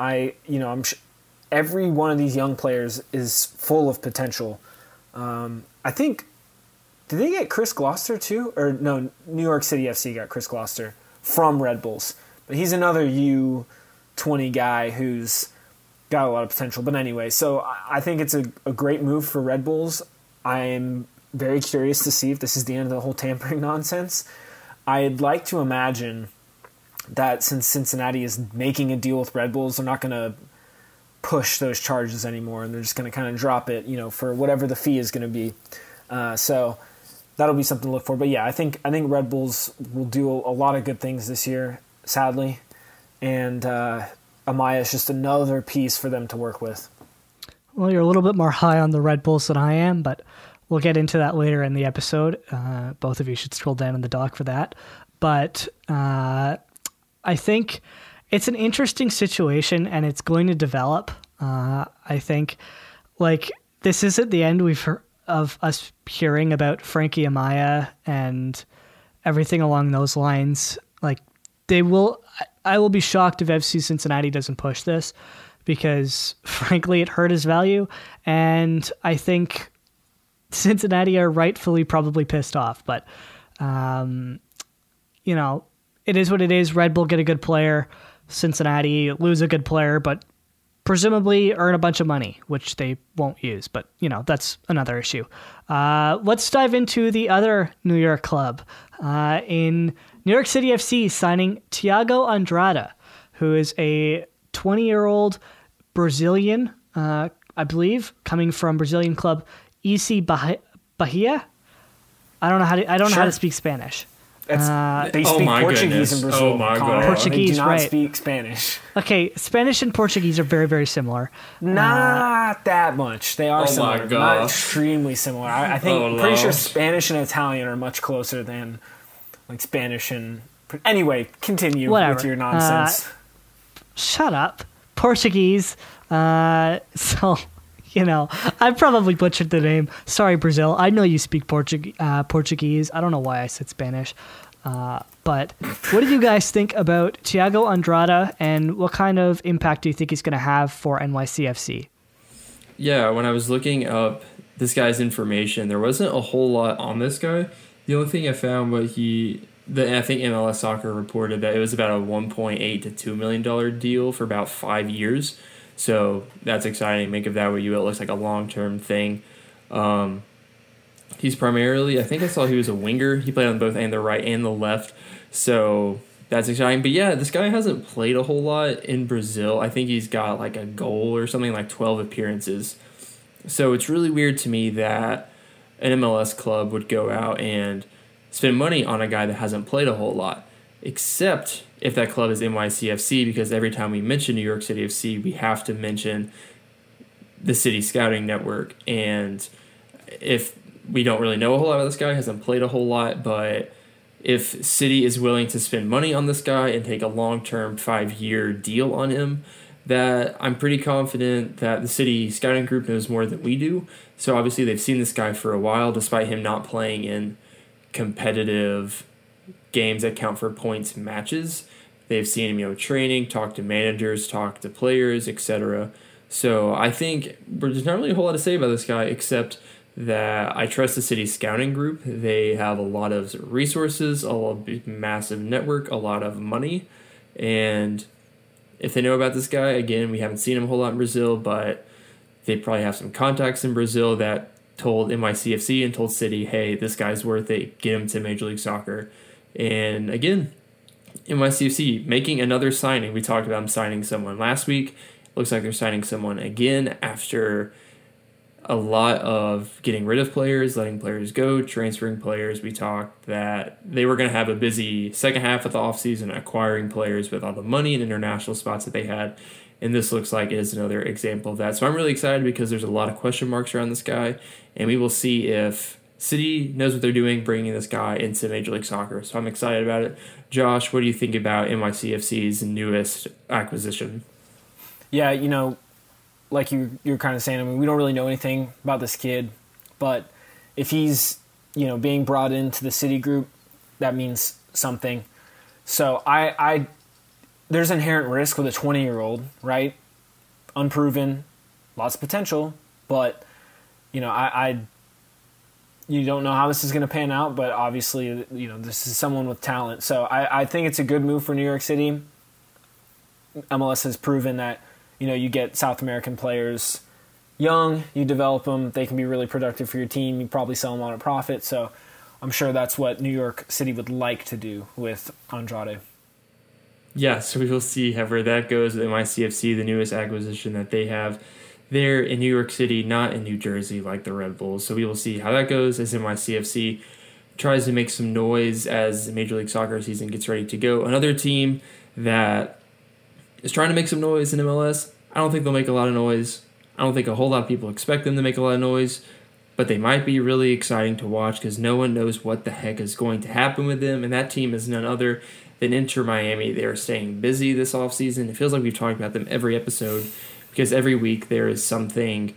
every one of these young players is full of potential. I think, did they get Chris Gloucester too? Or no, New York City FC got Chris Gloucester from Red Bulls. But he's another U20 guy who's got a lot of potential. But anyway, so I think it's a great move for Red Bulls. I am very curious to see if this is the end of the whole tampering nonsense. I'd like to imagine that since Cincinnati is making a deal with Red Bulls, they're not going to push those charges anymore, and they're just going to kind of drop it, for whatever the fee is going to be. So that'll be something to look for. But yeah, I think Red Bulls will do a lot of good things this year, sadly. And Amaya is just another piece for them to work with. Well, you're a little bit more high on the Red Bulls than I am, but we'll get into that later in the episode. Both of you should scroll down in the doc for that. But I think it's an interesting situation, and it's going to develop. I think, this isn't the end we've heard of us hearing about Frankie Amaya and everything along those lines. I will be shocked if FC Cincinnati doesn't push this because, frankly, it hurt his value. And I think Cincinnati are rightfully probably pissed off. But, it is what it is. Red Bull get a good player. Cincinnati lose a good player, but presumably earn a bunch of money, which they won't use. But, that's another issue. Let's dive into the other New York club. In New York City FC signing Thiago Andrada, who is a 20-year-old Brazilian, I believe, coming from Brazilian club EC Bahia. I don't know how to speak Spanish. They speak Portuguese in Brazil. Oh my God. Portuguese, they do not right. speak Spanish. Okay, Spanish and Portuguese are very, very similar. Not that much. They are similar. My God. Not extremely similar. I think pretty sure Spanish and Italian are much closer than Spanish and... Anyway, continue with your nonsense. Shut up. Portuguese. I probably butchered the name. Sorry, Brazil. I know you speak Portuguese. I don't know why I said Spanish. But what do you guys think about Thiago Andrada, and what kind of impact do you think he's going to have for NYCFC? Yeah, when I was looking up this guy's information, there wasn't a whole lot on this guy. The only thing I found, I think MLS Soccer reported that it was about a $1.8 to $2 million deal for about 5 years. So that's exciting. Make of that what you will. It looks like a long-term thing. He's primarily, I think I saw he was a winger. He played on both and the right and the left. So that's exciting. But yeah, this guy hasn't played a whole lot in Brazil. I think he's got like a goal or something, like 12 appearances. So it's really weird to me that an MLS club would go out and spend money on a guy that hasn't played a whole lot, except if that club is NYCFC, because every time we mention New York City FC, we have to mention the City Scouting Network. And if we don't really know a whole lot about this guy, hasn't played a whole lot, but if City is willing to spend money on this guy and take a long-term 5-year deal on him, that I'm pretty confident that the City Scouting Group knows more than we do. So obviously they've seen this guy for a while, despite him not playing in competitive games that count for points matches. They've seen him, training, talk to managers, talk to players, etc. So I think there's not really a whole lot to say about this guy, except that I trust the City Scouting Group. They have a lot of resources, a massive network, a lot of money, and if they know about this guy, again, we haven't seen him a whole lot in Brazil, but they probably have some contacts in Brazil that told NYCFC and told City, hey, this guy's worth it, get him to Major League Soccer. And again, NYCFC making another signing. We talked about them signing someone last week. Looks like they're signing someone again after a lot of getting rid of players, letting players go, transferring players. We talked that they were going to have a busy second half of the offseason acquiring players with all the money and international spots that they had. And this looks like it is another example of that. So I'm really excited because there's a lot of question marks around this guy. And we will see if City knows what they're doing bringing this guy into Major League Soccer. So I'm excited about it. Josh, what do you think about NYCFC's newest acquisition? Yeah, like you're kind of saying, I mean, we don't really know anything about this kid, but if he's, being brought into the City Group, that means something. So I there's inherent risk with a 20-year-old, right? Unproven, lots of potential, but, you don't know how this is going to pan out, but obviously, this is someone with talent. So I think it's a good move for New York City. MLS has proven that, you get South American players young, you develop them, they can be really productive for your team, you probably sell them on a profit, so I'm sure that's what New York City would like to do with Andrade. Yeah, so we will see where that goes with NYCFC, the newest acquisition that they have there in New York City, not in New Jersey like the Red Bulls. So we will see how that goes as NYCFC tries to make some noise as the Major League Soccer season gets ready to go. Another team that is trying to make some noise in MLS. I don't think they'll make a lot of noise. I don't think a whole lot of people expect them to make a lot of noise, but they might be really exciting to watch because no one knows what the heck is going to happen with them, and that team is none other than Inter Miami. They are staying busy this offseason. It feels like we've talked about them every episode because every week there is something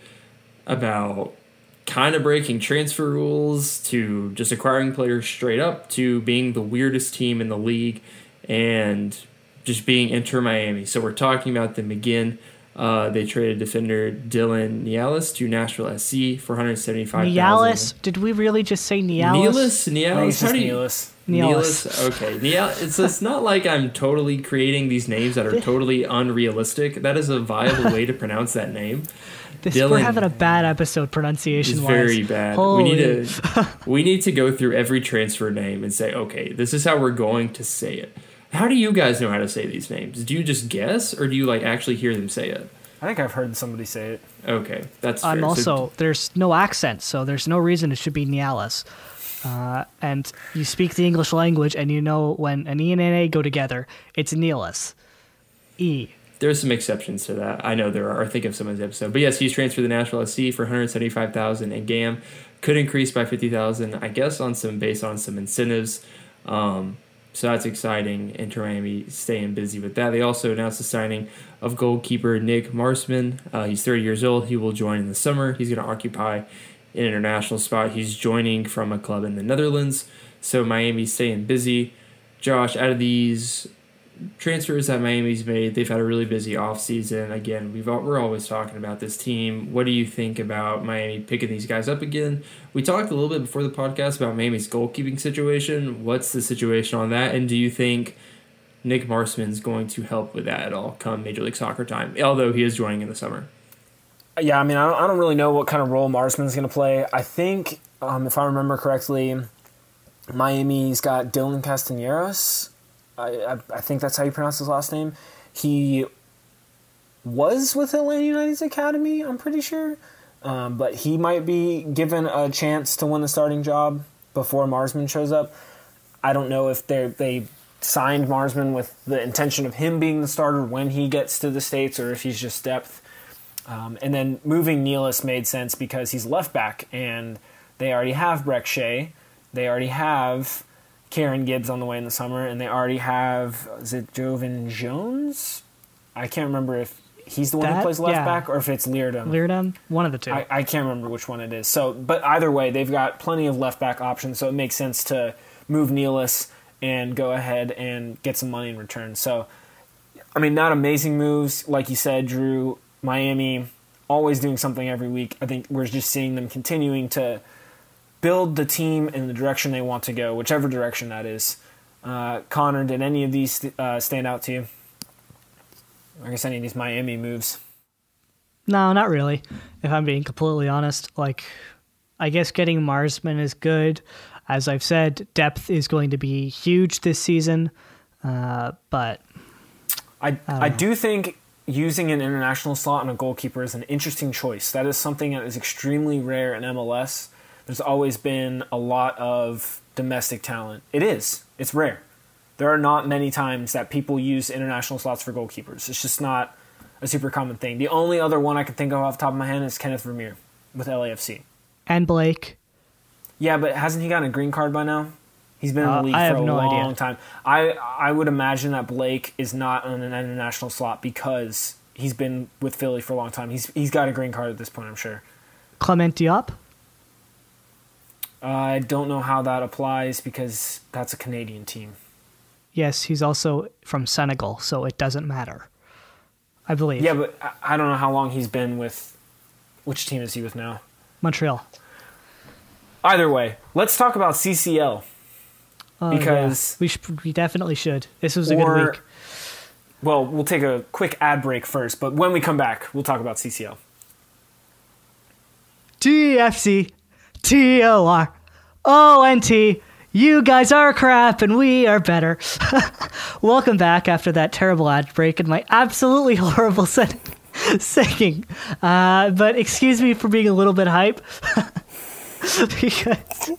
about kind of breaking transfer rules to just acquiring players straight up to being the weirdest team in the league and just being Inter Miami. So we're talking about them again. They traded defender Dylan Nialis to Nashville SC for $175,000. Nialis? Did we really just say Nialis? Nialis? How do you... Nialis. Nialis. Okay. It's not like I'm totally creating these names that are totally unrealistic. That is a viable way to pronounce that name. We're having a bad episode pronunciation-wise. Very bad. Holy. We need to go through every transfer name and say, okay, this is how we're going to say it. How do you guys know how to say these names? Do you just guess, or do you actually hear them say it? I think I've heard somebody say it. Okay, that's fair. I'm also, there's no accent, so there's no reason it should be Nialis. And you speak the English language, and you know when an E and an A go together, it's Nialis. E. There's some exceptions to that. I know there are. Think of someone's episode. But yes, he's transferred to Nashville SC for $175,000, and GAM could increase by $50,000, I guess, based on some incentives. So that's exciting. Inter Miami staying busy with that. They also announced the signing of goalkeeper Nick Marsman. He's 30 years old. He will join in the summer. He's going to occupy an international spot. He's joining from a club in the Netherlands. So Miami's staying busy. Josh, out of these transfers that Miami's made, they've had a really busy offseason. Again, we're always talking about this team. What do you think about Miami picking these guys up again? We talked a little bit before the podcast about Miami's goalkeeping situation. What's the situation on that? And do you think Nick Marsman's going to help with that at all come Major League Soccer time, although he is joining in the summer? Yeah, I mean, I don't really know what kind of role Marsman's going to play. I think, if I remember correctly, Miami's got Dylan Castaneros. I think that's how you pronounce his last name. He was with Atlanta United's academy, I'm pretty sure. But he might be given a chance to win the starting job before Marsman shows up. I don't know if they signed Marsman with the intention of him being the starter when he gets to the States or if he's just depth. And then moving Nealis made sense because he's left back, and they already have Breck Shea. They already have Kieran Gibbs on the way in the summer, and they already have, is it Jovan Jones? I can't remember if he's the one who plays left back or if it's Leardom. Leardom, one of the two. I can't remember which one it is. So, but either way, they've got plenty of left back options, so it makes sense to move Nealis and go ahead and get some money in return. So, I mean, not amazing moves. Like you said, Drew, Miami always doing something every week. I think we're just seeing them continuing to build the team in the direction they want to go, whichever direction that is. Connor, did any of these stand out to you? I guess any of these Miami moves? No, not really, if I'm being completely honest. Like, I guess getting Marsman is good. As I've said, depth is going to be huge this season, but I do think using an international slot on a goalkeeper is an interesting choice. That is something that is extremely rare in MLS. There's always been a lot of domestic talent. It is. It's rare. There are not many times that people use international slots for goalkeepers. It's just not a super common thing. The only other one I can think of off the top of my head is Kenneth Vermeer with LAFC. And Blake. Yeah, but hasn't he gotten a green card by now? He's been in the league for a long time. I would imagine that Blake is not on an international slot because he's been with Philly for a long time. He's got a green card at this point, I'm sure. Clement Diop? I don't know how that applies because that's a Canadian team. Yes, he's also from Senegal, so it doesn't matter, I believe. Yeah, but I don't know how long he's been with... Which team is he with now? Montreal. Either way, let's talk about CCL. Because we definitely should. This was a good week. Well, we'll take a quick ad break first, but when we come back, we'll talk about CCL. TFC, TORONT, you guys are crap and we are better. Welcome back after that terrible ad break and my absolutely horrible singing. But excuse me for being a little bit hype. Because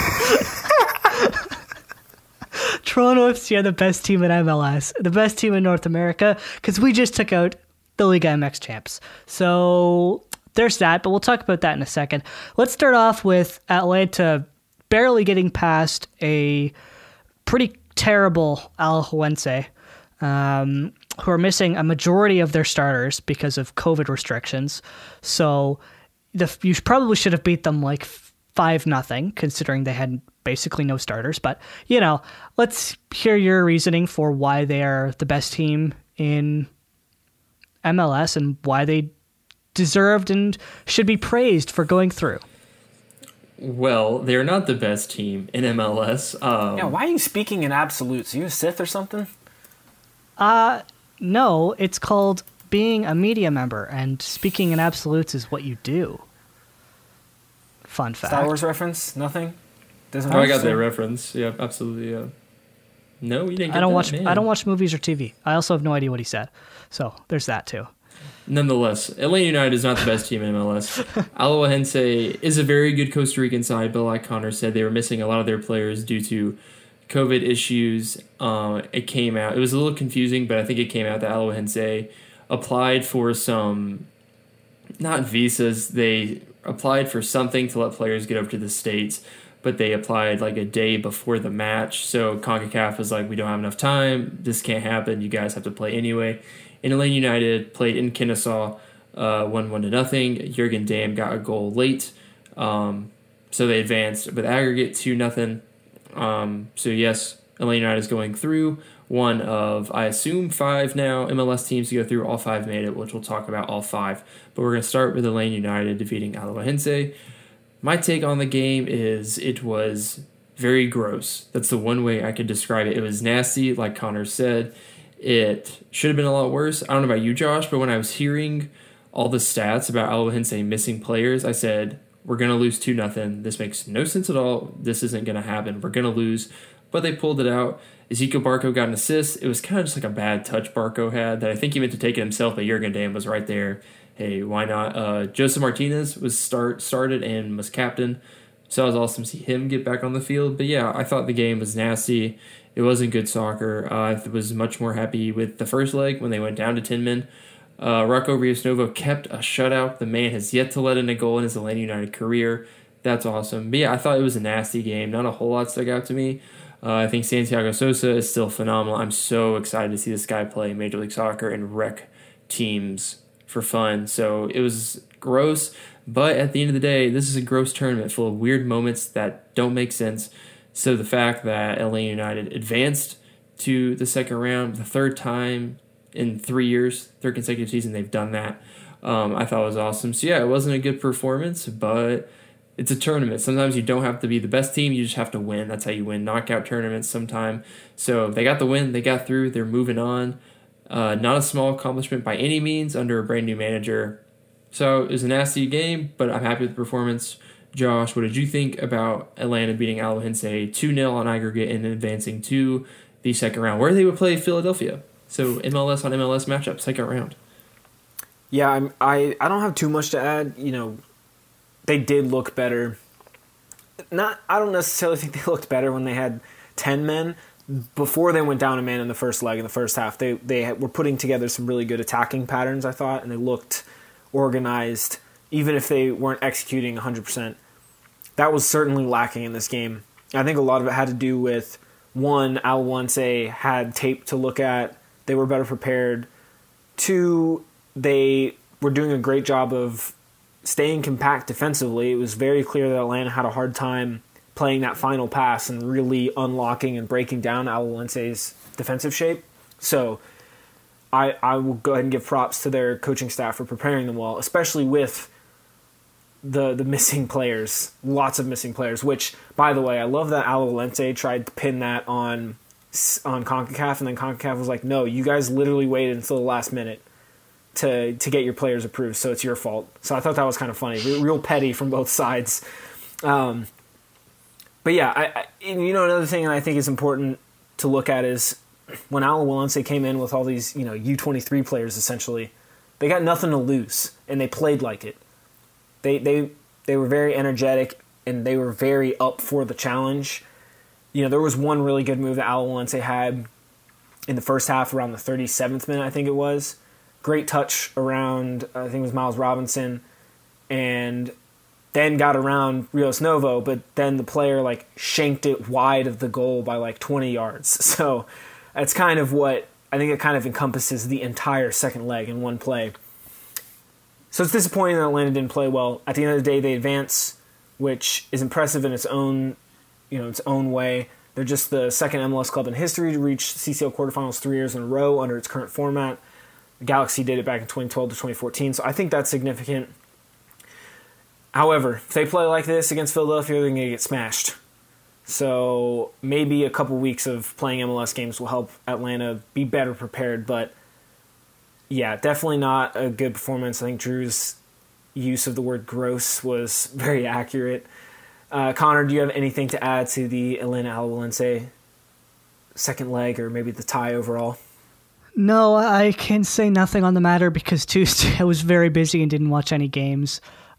Toronto FC are the best team in MLS, the best team in North America, because we just took out the Liga MX champs. So there's that, but we'll talk about that in a second. Let's start off with Atlanta barely getting past a pretty terrible Alajuelense, who are missing a majority of their starters because of COVID restrictions. So you probably should have beat them like 5-0, considering they had basically no starters. But, let's hear your reasoning for why they are the best team in MLS and why they deserved and should be praised for going through. Well, they're not the best team in MLS. Why are you speaking in absolutes? Are you a Sith or something? No, it's called being a media member, and speaking in absolutes is what you do. Fun fact. Star Wars reference? Nothing? Doesn't I got that reference. Yeah, absolutely. Yeah. No, you didn't get I don't watch movies or TV. I also have no idea what he said. So there's that too. Nonetheless, Atlanta United is not the best team in MLS. Alajuelense is a very good Costa Rican side, but like Connor said, they were missing a lot of their players due to COVID issues. It came out. It was a little confusing, but I think it came out that Alajuelense applied for some, not visas, they applied for something to let players get over to the States, but they applied like a day before the match. So CONCACAF was like, we don't have enough time. This can't happen. You guys have to play anyway. And Atlanta United played in Kennesaw, won 1-0. Jurgen Damm got a goal late. So they advanced with aggregate 2-0. So yes, Atlanta United is going through. one of, I assume, 5 now MLS teams to go through. All 5 made it, which we'll talk about all 5. But we're going to start with Atlanta United defeating Alajuelense. My take on the game is it was very gross. That's the one way I could describe it. It was nasty, like Connor said. It should have been a lot worse. I don't know about you, Josh, but when I was hearing all the stats about Alajuelense missing players, I said, we're going to lose 2-0. This makes no sense at all. This isn't going to happen. We're going to lose. But they pulled it out. Ezekiel Barco got an assist. It was kind of just like a bad touch Barco had that I think he meant to take it himself, but Jurgen Damm was right there. Hey, why not? Joseph Martinez was started and was captain. So it was awesome to see him get back on the field. But yeah, I thought the game was nasty. It wasn't good soccer. I was much more happy with the first leg when they went down to 10 men. Rocco Rios Novo kept a shutout. The man has yet to let in a goal in his Atlanta United career. That's awesome. But yeah, I thought it was a nasty game. Not a whole lot stuck out to me. I think Santiago Sosa is still phenomenal. I'm so excited to see this guy play Major League Soccer and wreck teams for fun. So it was gross, but at the end of the day, this is a gross tournament full of weird moments that don't make sense. So the fact that Atlanta United advanced to the second round, the third time in 3 years, third consecutive season they've done that, I thought was awesome. So yeah, it wasn't a good performance, but it's a tournament. Sometimes you don't have to be the best team. You just have to win. That's how you win knockout tournaments sometime. So they got the win. They got through. They're moving on. Not a small accomplishment by any means under a brand new manager. So it was a nasty game, but I'm happy with the performance. Josh, what did you think about Atlanta beating Alajuelense 2-0 on aggregate and advancing to the second round, where they would play Philadelphia? So MLS on MLS matchup, second round. Yeah, I don't have too much to add. You know, they did look better. I don't necessarily think they looked better when they had 10 men. Before they went down a man in the first leg, in the first half, they were putting together some really good attacking patterns, I thought, and they looked organized, even if they weren't executing 100%. That was certainly lacking in this game. I think a lot of it had to do with, one, Alajuelense had tape to look at. They were better prepared. Two, they were doing a great job of staying compact defensively. It was very clear that Atlanta had a hard time playing that final pass and really unlocking and breaking down Alajuelense's defensive shape. So I will go ahead and give props to their coaching staff for preparing them well, especially with the missing players, lots of missing players, which, by the way, I love that Alajuelense tried to pin that on CONCACAF, and then CONCACAF was like, no, you guys literally waited until the last minute to get your players approved, so it's your fault. So I thought that was kind of funny, real petty from both sides. But yeah, another thing I think is important to look at is when Alajuelense came in with all these, U23 players essentially, they got nothing to lose, and they played like it. They were very energetic, and they were very up for the challenge. There was one really good move that Alajuelense had in the first half around the 37th minute, I think it was. Great touch around, I think it was Miles Robinson, and then got around Rios Novo, but then the player shanked it wide of the goal by 20 yards. So that's kind of what, I think it kind of encompasses the entire second leg in one play. So it's disappointing that Atlanta didn't play well. At the end of the day, they advance, which is impressive in its own way. They're just the second MLS club in history to reach CCL quarterfinals 3 years in a row under its current format. The Galaxy did it back in 2012 to 2014, so I think that's significant. However, if they play like this against Philadelphia, they're going to get smashed. So maybe a couple weeks of playing MLS games will help Atlanta be better prepared, but yeah, definitely not a good performance. I think Drew's use of the word gross was very accurate. Connor, do you have anything to add to the Atlanta-Alajuelense second leg, or maybe the tie overall? No, I can say nothing on the matter because Tuesday I was very busy and didn't watch any games.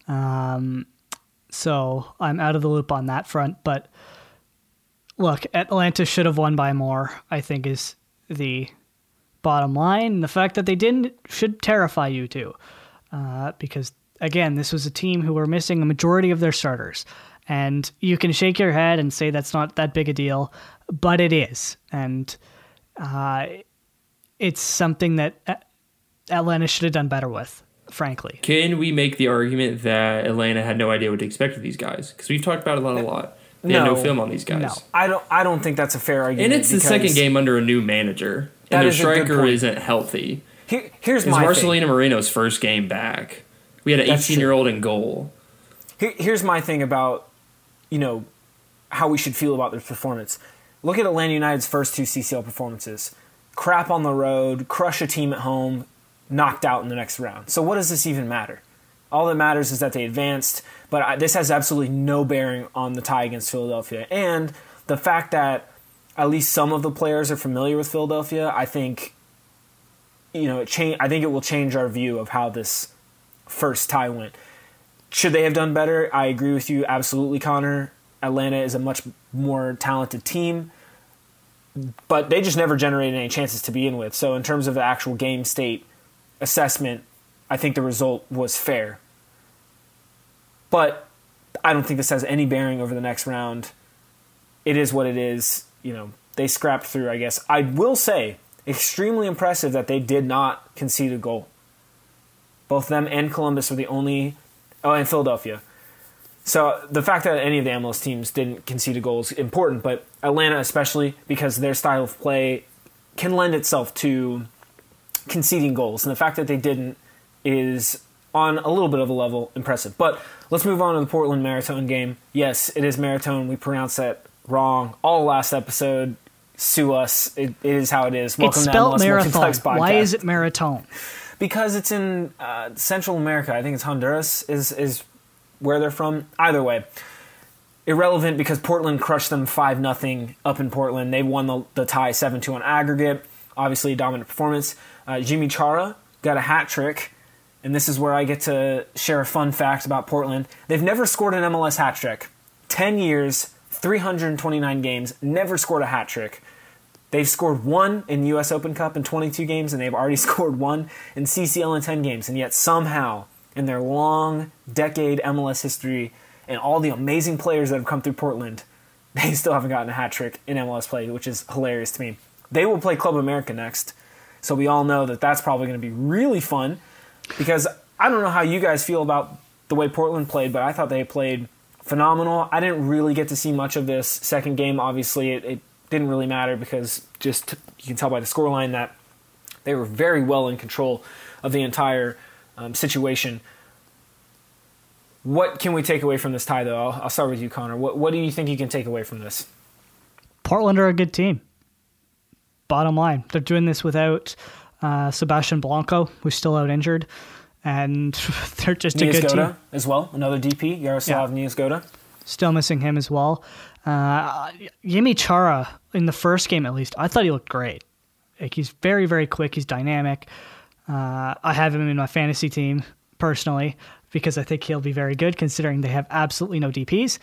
So I'm out of the loop on that front. But look, Atlanta should have won by more, I think, is the bottom line. The fact that they didn't should terrify you too. Because, again, this was a team who were missing a majority of their starters. And you can shake your head and say that's not that big a deal, but it is. And it's something that Atlanta should have done better with, frankly. Can we make the argument that Atlanta had no idea what to expect of these guys? Because we've talked about it a lot. They had no film on these guys. No. I don't think that's a fair argument. And it's the second game under a new manager. And their striker isn't healthy. Here's my Marcelino Moreno's first game back. We had an 18-year-old in goal. Here's my thing about, how we should feel about their performance. Look at Atlanta United's first 2 CCL performances. Crap on the road, crush a team at home, knocked out in the next round. So what does this even matter? All that matters is that they advanced, but this has absolutely no bearing on the tie against Philadelphia. And the fact that at least some of the players are familiar with Philadelphia, I think, I think it will change our view of how this first tie went. Should they have done better? I agree with you absolutely, Connor. Atlanta is a much more talented team, but they just never generated any chances to begin with. So in terms of the actual game state assessment, I think the result was fair. But I don't think this has any bearing over the next round. It is what it is. They scrapped through, I guess. I will say, extremely impressive that they did not concede a goal. Both them and Columbus were the only... Oh, and Philadelphia. So the fact that any of the MLS teams didn't concede a goal is important, but Atlanta especially, because their style of play can lend itself to conceding goals. And the fact that they didn't is, on a little bit of a level, impressive. But let's move on to the Portland Maritone game. Yes, it is Maritone. We pronounced that wrong all last episode. Sue us. It is how it is. Welcome it's spelled to MLS Marathon. Why is it Maritone? Because it's in Central America. I think it's Honduras is where they're from. Either way, irrelevant because Portland crushed them 5-0 up in Portland. They won the tie 7-2 on aggregate. Obviously a dominant performance. Jimmy Chara got a hat trick, and this is where I get to share a fun fact about Portland. They've never scored an MLS hat trick. 10 years, 329 games, never scored a hat trick. They've scored 1 in U.S. Open Cup in 22 games, and they've already scored 1 in CCL in 10 games. And yet somehow, in their long decade MLS history and all the amazing players that have come through Portland, they still haven't gotten a hat trick in MLS play, which is hilarious to me. They will play Club America next, so we all know that that's probably going to be really fun, because I don't know how you guys feel about the way Portland played, but I thought they played phenomenal. I didn't really get to see much of this second game. Obviously, it didn't really matter because just you can tell by the scoreline that they were very well in control of the entire situation. What can we take away from this tie, though? I'll start with you, Connor. What do you think you can take away from this? Portland are a good team. Bottom line, they're doing this without Sebastian Blanco, who's still out injured, and they're just a good team as well. Another DP, Yaroslav Niezgoda. Still missing him as well. Yimi Chara, in the first game at least, I thought he looked great. Like, he's very, very quick. He's dynamic. I have him in my fantasy team personally because I think he'll be very good considering they have absolutely no DPs.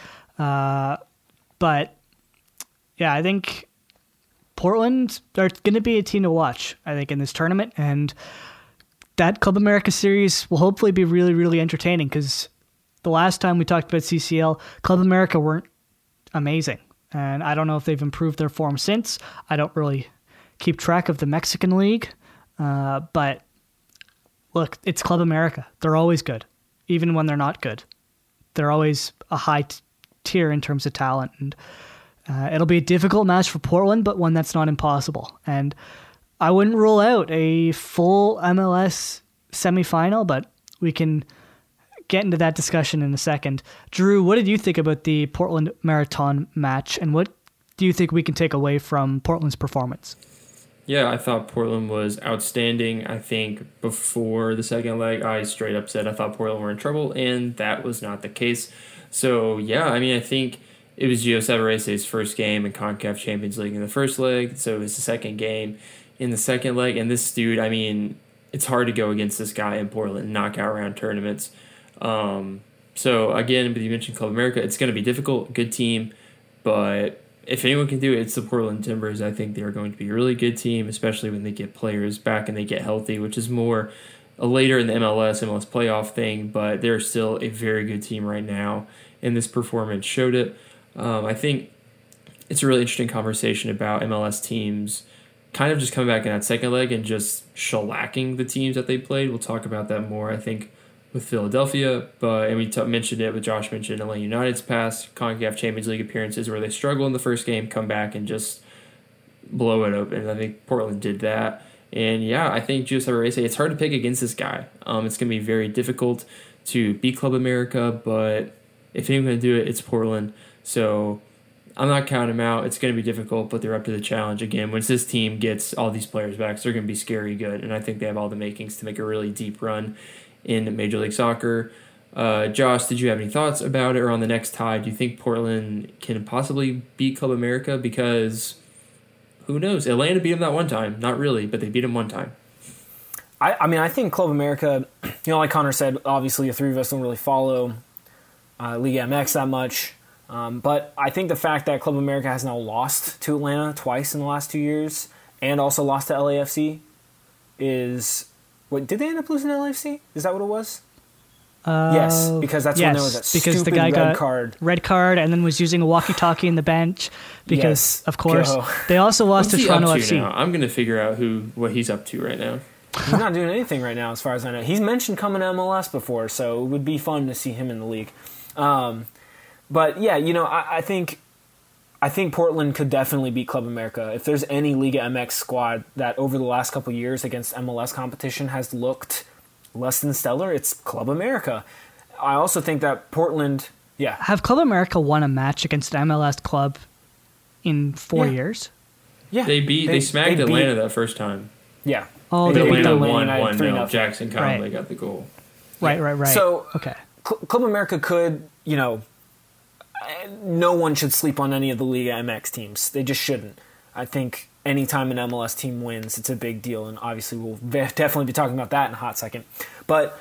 But yeah, I think Portland are going to be a team to watch, I think, in this tournament. And that Club America series will hopefully be really, really entertaining because the last time we talked about CCL, Club America weren't amazing. And I don't know if they've improved their form since. I don't really keep track of the Mexican League. But look, it's Club America. They're always good, even when they're not good. They're always a high tier in terms of talent. And it'll be a difficult match for Portland, but one that's not impossible. And I wouldn't rule out a full MLS semifinal, but we can get into that discussion in a second. Drew, what did you think about the Portland Maritone match, and what do you think we can take away from Portland's performance? Yeah, I thought Portland was outstanding. I think before the second leg, I straight up said I thought Portland were in trouble, and that was not the case. So, yeah, I mean, I think it was Gio Savarese's first game in CONCACAF Champions League in the first leg, so it was the second game in the second leg. And this dude, I mean, it's hard to go against this guy in Portland knockout round tournaments. So, again, you mentioned Club America. It's going to be difficult, good team, but if anyone can do it, it's the Portland Timbers. I think they're going to be a really good team, especially when they get players back and they get healthy, which is more later in the MLS playoff thing, but they're still a very good team right now, and this performance showed it. I think it's a really interesting conversation about MLS teams kind of just coming back in that second leg and just shellacking the teams that they played. We'll talk about that more. I think with Philadelphia, and we mentioned it, but Josh mentioned Atlanta United's past CONCACAF Champions League appearances where they struggle in the first game, come back and just blow it open. I think Portland did that. And yeah, I think Giuseppe Reyes, it's hard to pick against this guy. It's going to be very difficult to beat Club America, but if anyone's going to do it, it's Portland. So I'm not counting them out. It's going to be difficult, but they're up to the challenge. Again, once this team gets all these players back, they're going to be scary good. And I think they have all the makings to make a really deep run in Major League Soccer. Josh, did you have any thoughts about it or on the next tie? Do you think Portland can possibly beat Club America? Because who knows? Atlanta beat them that one time. Not really, but they beat them one time. I mean, I think Club America, like Connor said, obviously the three of us don't really follow Liga MX that much. But I think the fact that Club America has now lost to Atlanta twice in the last 2 years and also lost to LAFC is... What, did they end up losing to LAFC? Is that what it was? Yes, because that's when there was that stupid the guy red card. Red card and then was using a walkie-talkie in the bench because, of course, they also lost to Toronto FC. Now? I'm going to figure out what he's up to right now. He's not doing anything right now as far as I know. He's mentioned coming to MLS before, so it would be fun to see him in the league. But yeah, I think Portland could definitely beat Club America. If there's any Liga MX squad that over the last couple of years against MLS competition has looked less than stellar, it's Club America. I also think that Portland, yeah. Have Club America won a match against an MLS club in 4 years? Yeah. They smacked Atlanta that first time. Yeah. Oh, they beat Atlanta Atlanta 1-0. Jackson Conley got the goal. Right. So, okay. Club America could, no one should sleep on any of the Liga MX teams. They just shouldn't. I think anytime an MLS team wins, it's a big deal, and obviously we'll definitely be talking about that in a hot second. But,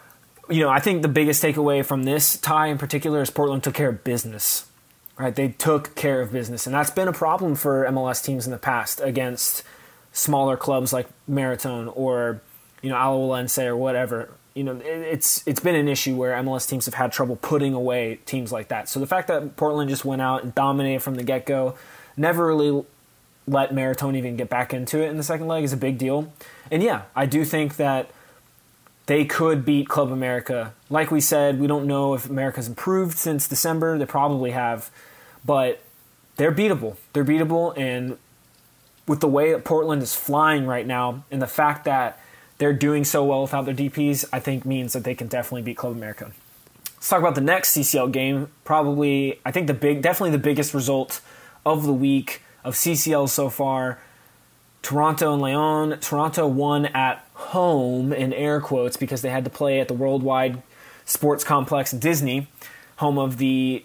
I think the biggest takeaway from this tie in particular is Portland took care of business. Right? They took care of business, and that's been a problem for MLS teams in the past against smaller clubs like Maritone or, Alajuelense or whatever. It's been an issue where MLS teams have had trouble putting away teams like that. So the fact that Portland just went out and dominated from the get-go, never really let Maritone even get back into it in the second leg is a big deal. And yeah, I do think that they could beat Club America. Like we said, we don't know if America's improved since December. They probably have. But they're beatable. They're beatable, and with the way that Portland is flying right now and the fact that they're doing so well without their DPs, I think means that they can definitely beat Club America. Let's talk about the next CCL game. Probably, I think definitely the biggest result of the week of CCL so far. Toronto and Lyon. Toronto won at home, in air quotes, because they had to play at the Worldwide Sports Complex Disney, home of the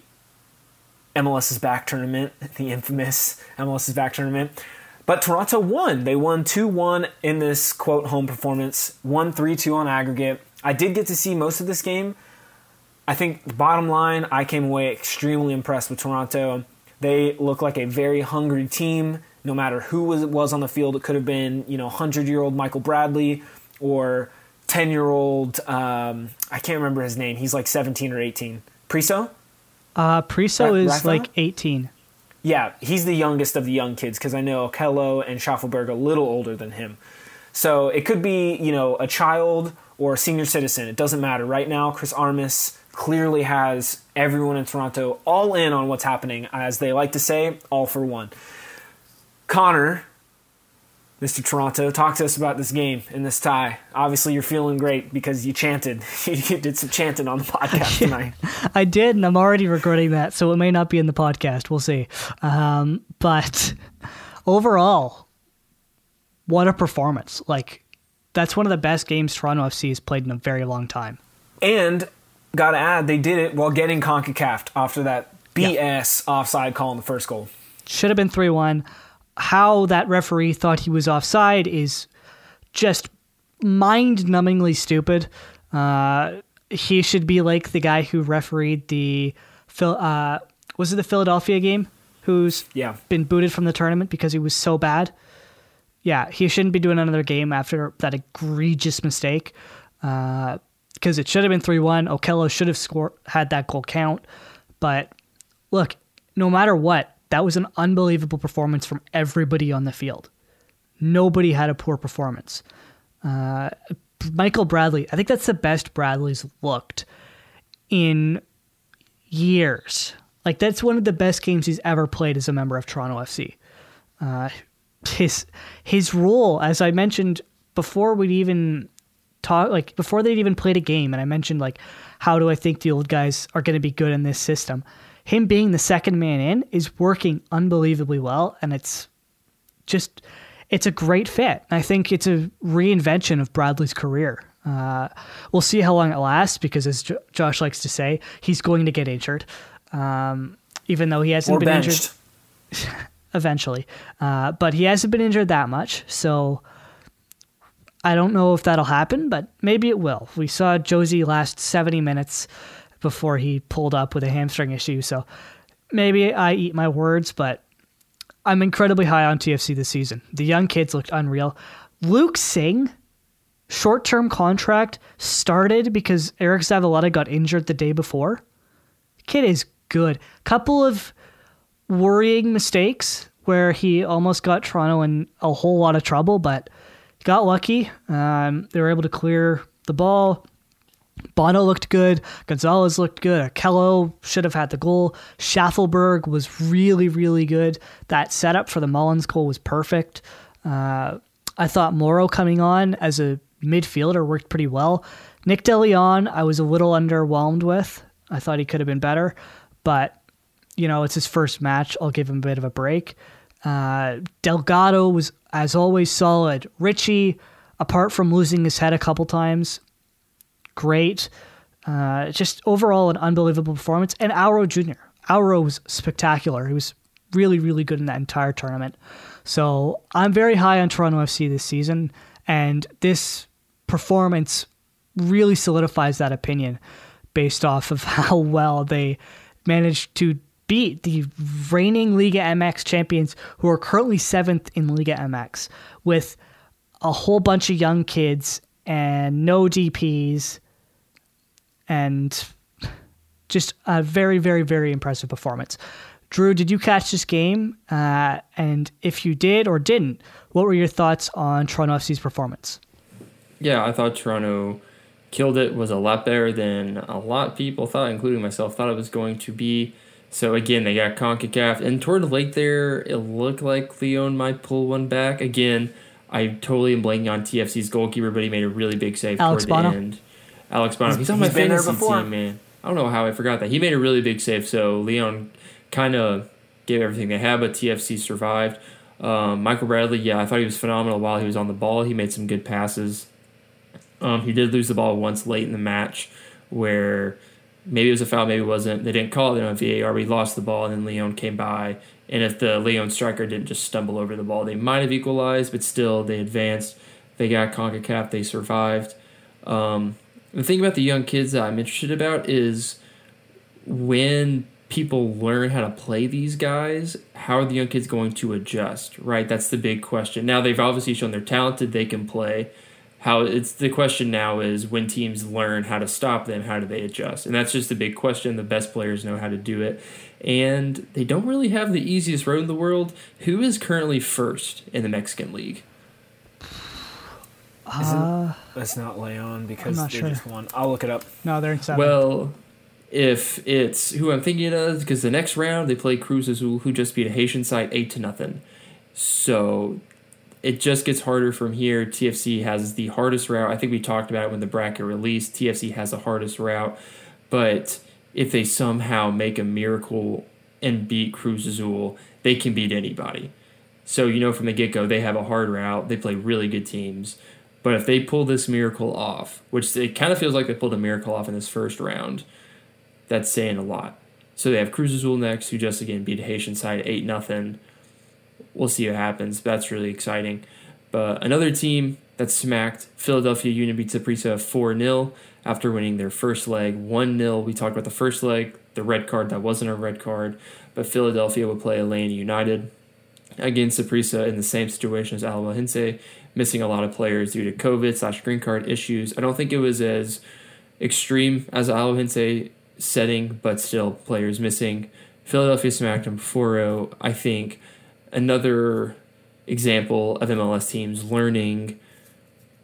MLS is Back tournament, the infamous MLS is Back tournament. But Toronto won. They won 2-1 in this, quote, home performance, won 3-2 on aggregate. I did get to see most of this game. I think, the bottom line, I came away extremely impressed with Toronto. They look like a very hungry team. No matter who was on the field, it could have been, 100-year-old Michael Bradley or 10-year-old, I can't remember his name. He's like 17 or 18. Priso? Priso is like 18. Yeah, he's the youngest of the young kids because I know Okello and Schaffelberg are a little older than him. So it could be, a child or a senior citizen. It doesn't matter. Right now, Chris Armas clearly has everyone in Toronto all in on what's happening. As they like to say, all for one. Connor, Mr. Toronto, talk to us about this game and this tie. Obviously, you're feeling great because you chanted. You did some chanting on the podcast tonight. I did, and I'm already regretting that, so it may not be in the podcast. We'll see. But overall, what a performance. That's one of the best games Toronto FC has played in a very long time. And, gotta add, they did it while getting CONCACAF after that BS offside call in the first goal. Should have been 3-1. How that referee thought he was offside is just mind-numbingly stupid. He should be like the guy who refereed the Philadelphia game, who's been booted from the tournament because he was so bad. Yeah, he shouldn't be doing another game after that egregious mistake because it should have been 3-1. Okello should have had that goal count. But look, no matter what, that was an unbelievable performance from everybody on the field. Nobody had a poor performance. Michael Bradley, I think that's the best Bradley's looked in years. Like, that's one of the best games he's ever played as a member of Toronto FC. His role, as I mentioned before we'd even talk, like before they'd even played a game, and I mentioned like, how do I think the old guys are going to be good in this system? Him being the second man in is working unbelievably well, and it's a great fit. I think it's a reinvention of Bradley's career. We'll see how long it lasts because, as Josh likes to say, he's going to get injured, even though he hasn't been injured eventually. But he hasn't been injured that much, so I don't know if that'll happen, but maybe it will. We saw Josie last 70 minutes before he pulled up with a hamstring issue, so maybe I eat my words, but I'm incredibly high on TFC this season. The young kids looked unreal. Luke Singh, short-term contract, started because Eric Zavaleta got injured the day before. Kid is good. Couple of worrying mistakes where he almost got Toronto in a whole lot of trouble, but got lucky. They were able to clear the ball. Bono looked good. Gonzalez looked good. Akello should have had the goal. Schaffelberg was really, really good. That setup for the Mullins goal was perfect. I thought Morrow coming on as a midfielder worked pretty well. Nick DeLeon, I was a little underwhelmed with. I thought he could have been better, but it's his first match. I'll give him a bit of a break. Delgado was, as always, solid. Richie, apart from losing his head a couple times, great. Just overall an unbelievable performance. And Auro Jr. Auro was spectacular. He was really, really good in that entire tournament. So I'm very high on Toronto FC this season, and this performance really solidifies that opinion based off of how well they managed to beat the reigning Liga MX champions, who are currently 7th in Liga MX, with a whole bunch of young kids and no DPs, and just a very, very, very impressive performance. Drew, did you catch this game? And if you did or didn't, what were your thoughts on Toronto FC's performance? Yeah, I thought Toronto killed it, was a lot better than a lot of people thought, including myself, thought it was going to be. So again, they got CONCACAF, and toward the late there, it looked like Leon might pull one back. Again, I totally am blanking on TFC's goalkeeper, but he made a really big save toward the end. Alex Bono. He's on my fantasy team, man. I don't know how I forgot that. He made a really big save, so Leon kind of gave everything they had, but TFC survived. Michael Bradley, yeah, I thought he was phenomenal while he was on the ball. He made some good passes. He did lose the ball once late in the match where maybe it was a foul, maybe it wasn't. They didn't call it on VAR. We lost the ball, and then Leon came by. And if the Leon striker didn't just stumble over the ball, they might have equalized, but still they advanced. They got CONCACAF. They survived. The thing about the young kids that I'm interested about is when people learn how to play these guys, how are the young kids going to adjust, right? That's the big question. Now, they've obviously shown they're talented, they can play. The question now is when teams learn how to stop them, how do they adjust? And that's just the big question. The best players know how to do it. And they don't really have the easiest road in the world. Who is currently first in the Mexican League? That's not Leon because they just won. I'll look it up. No, they're in 7th. Well, if it's who I'm thinking of, because the next round they play Cruz Azul, who just beat a Haitian side 8-0. So it just gets harder from here. TFC has the hardest route. I think we talked about it when the bracket released. TFC has the hardest route. But if they somehow make a miracle and beat Cruz Azul, they can beat anybody. So, from the get-go, they have a hard route. They play really good teams. But if they pull this miracle off, which it kind of feels like they pulled a miracle off in this first round, that's saying a lot. So they have Cruz Azul next, who just, again, beat a Haitian side 8-0. We'll see what happens. That's really exciting. But another team that smacked, Philadelphia Union beat Saprissa 4-0 after winning their first leg 1-0. We talked about the first leg, the red card. That wasn't a red card. But Philadelphia would play Atlanta United. Again, Saprissa in the same situation as Alajuelense, missing a lot of players due to COVID/green card issues. I don't think it was as extreme as Alajuelense setting, but still players missing. Philadelphia smacked them 4-0. I think another example of MLS teams learning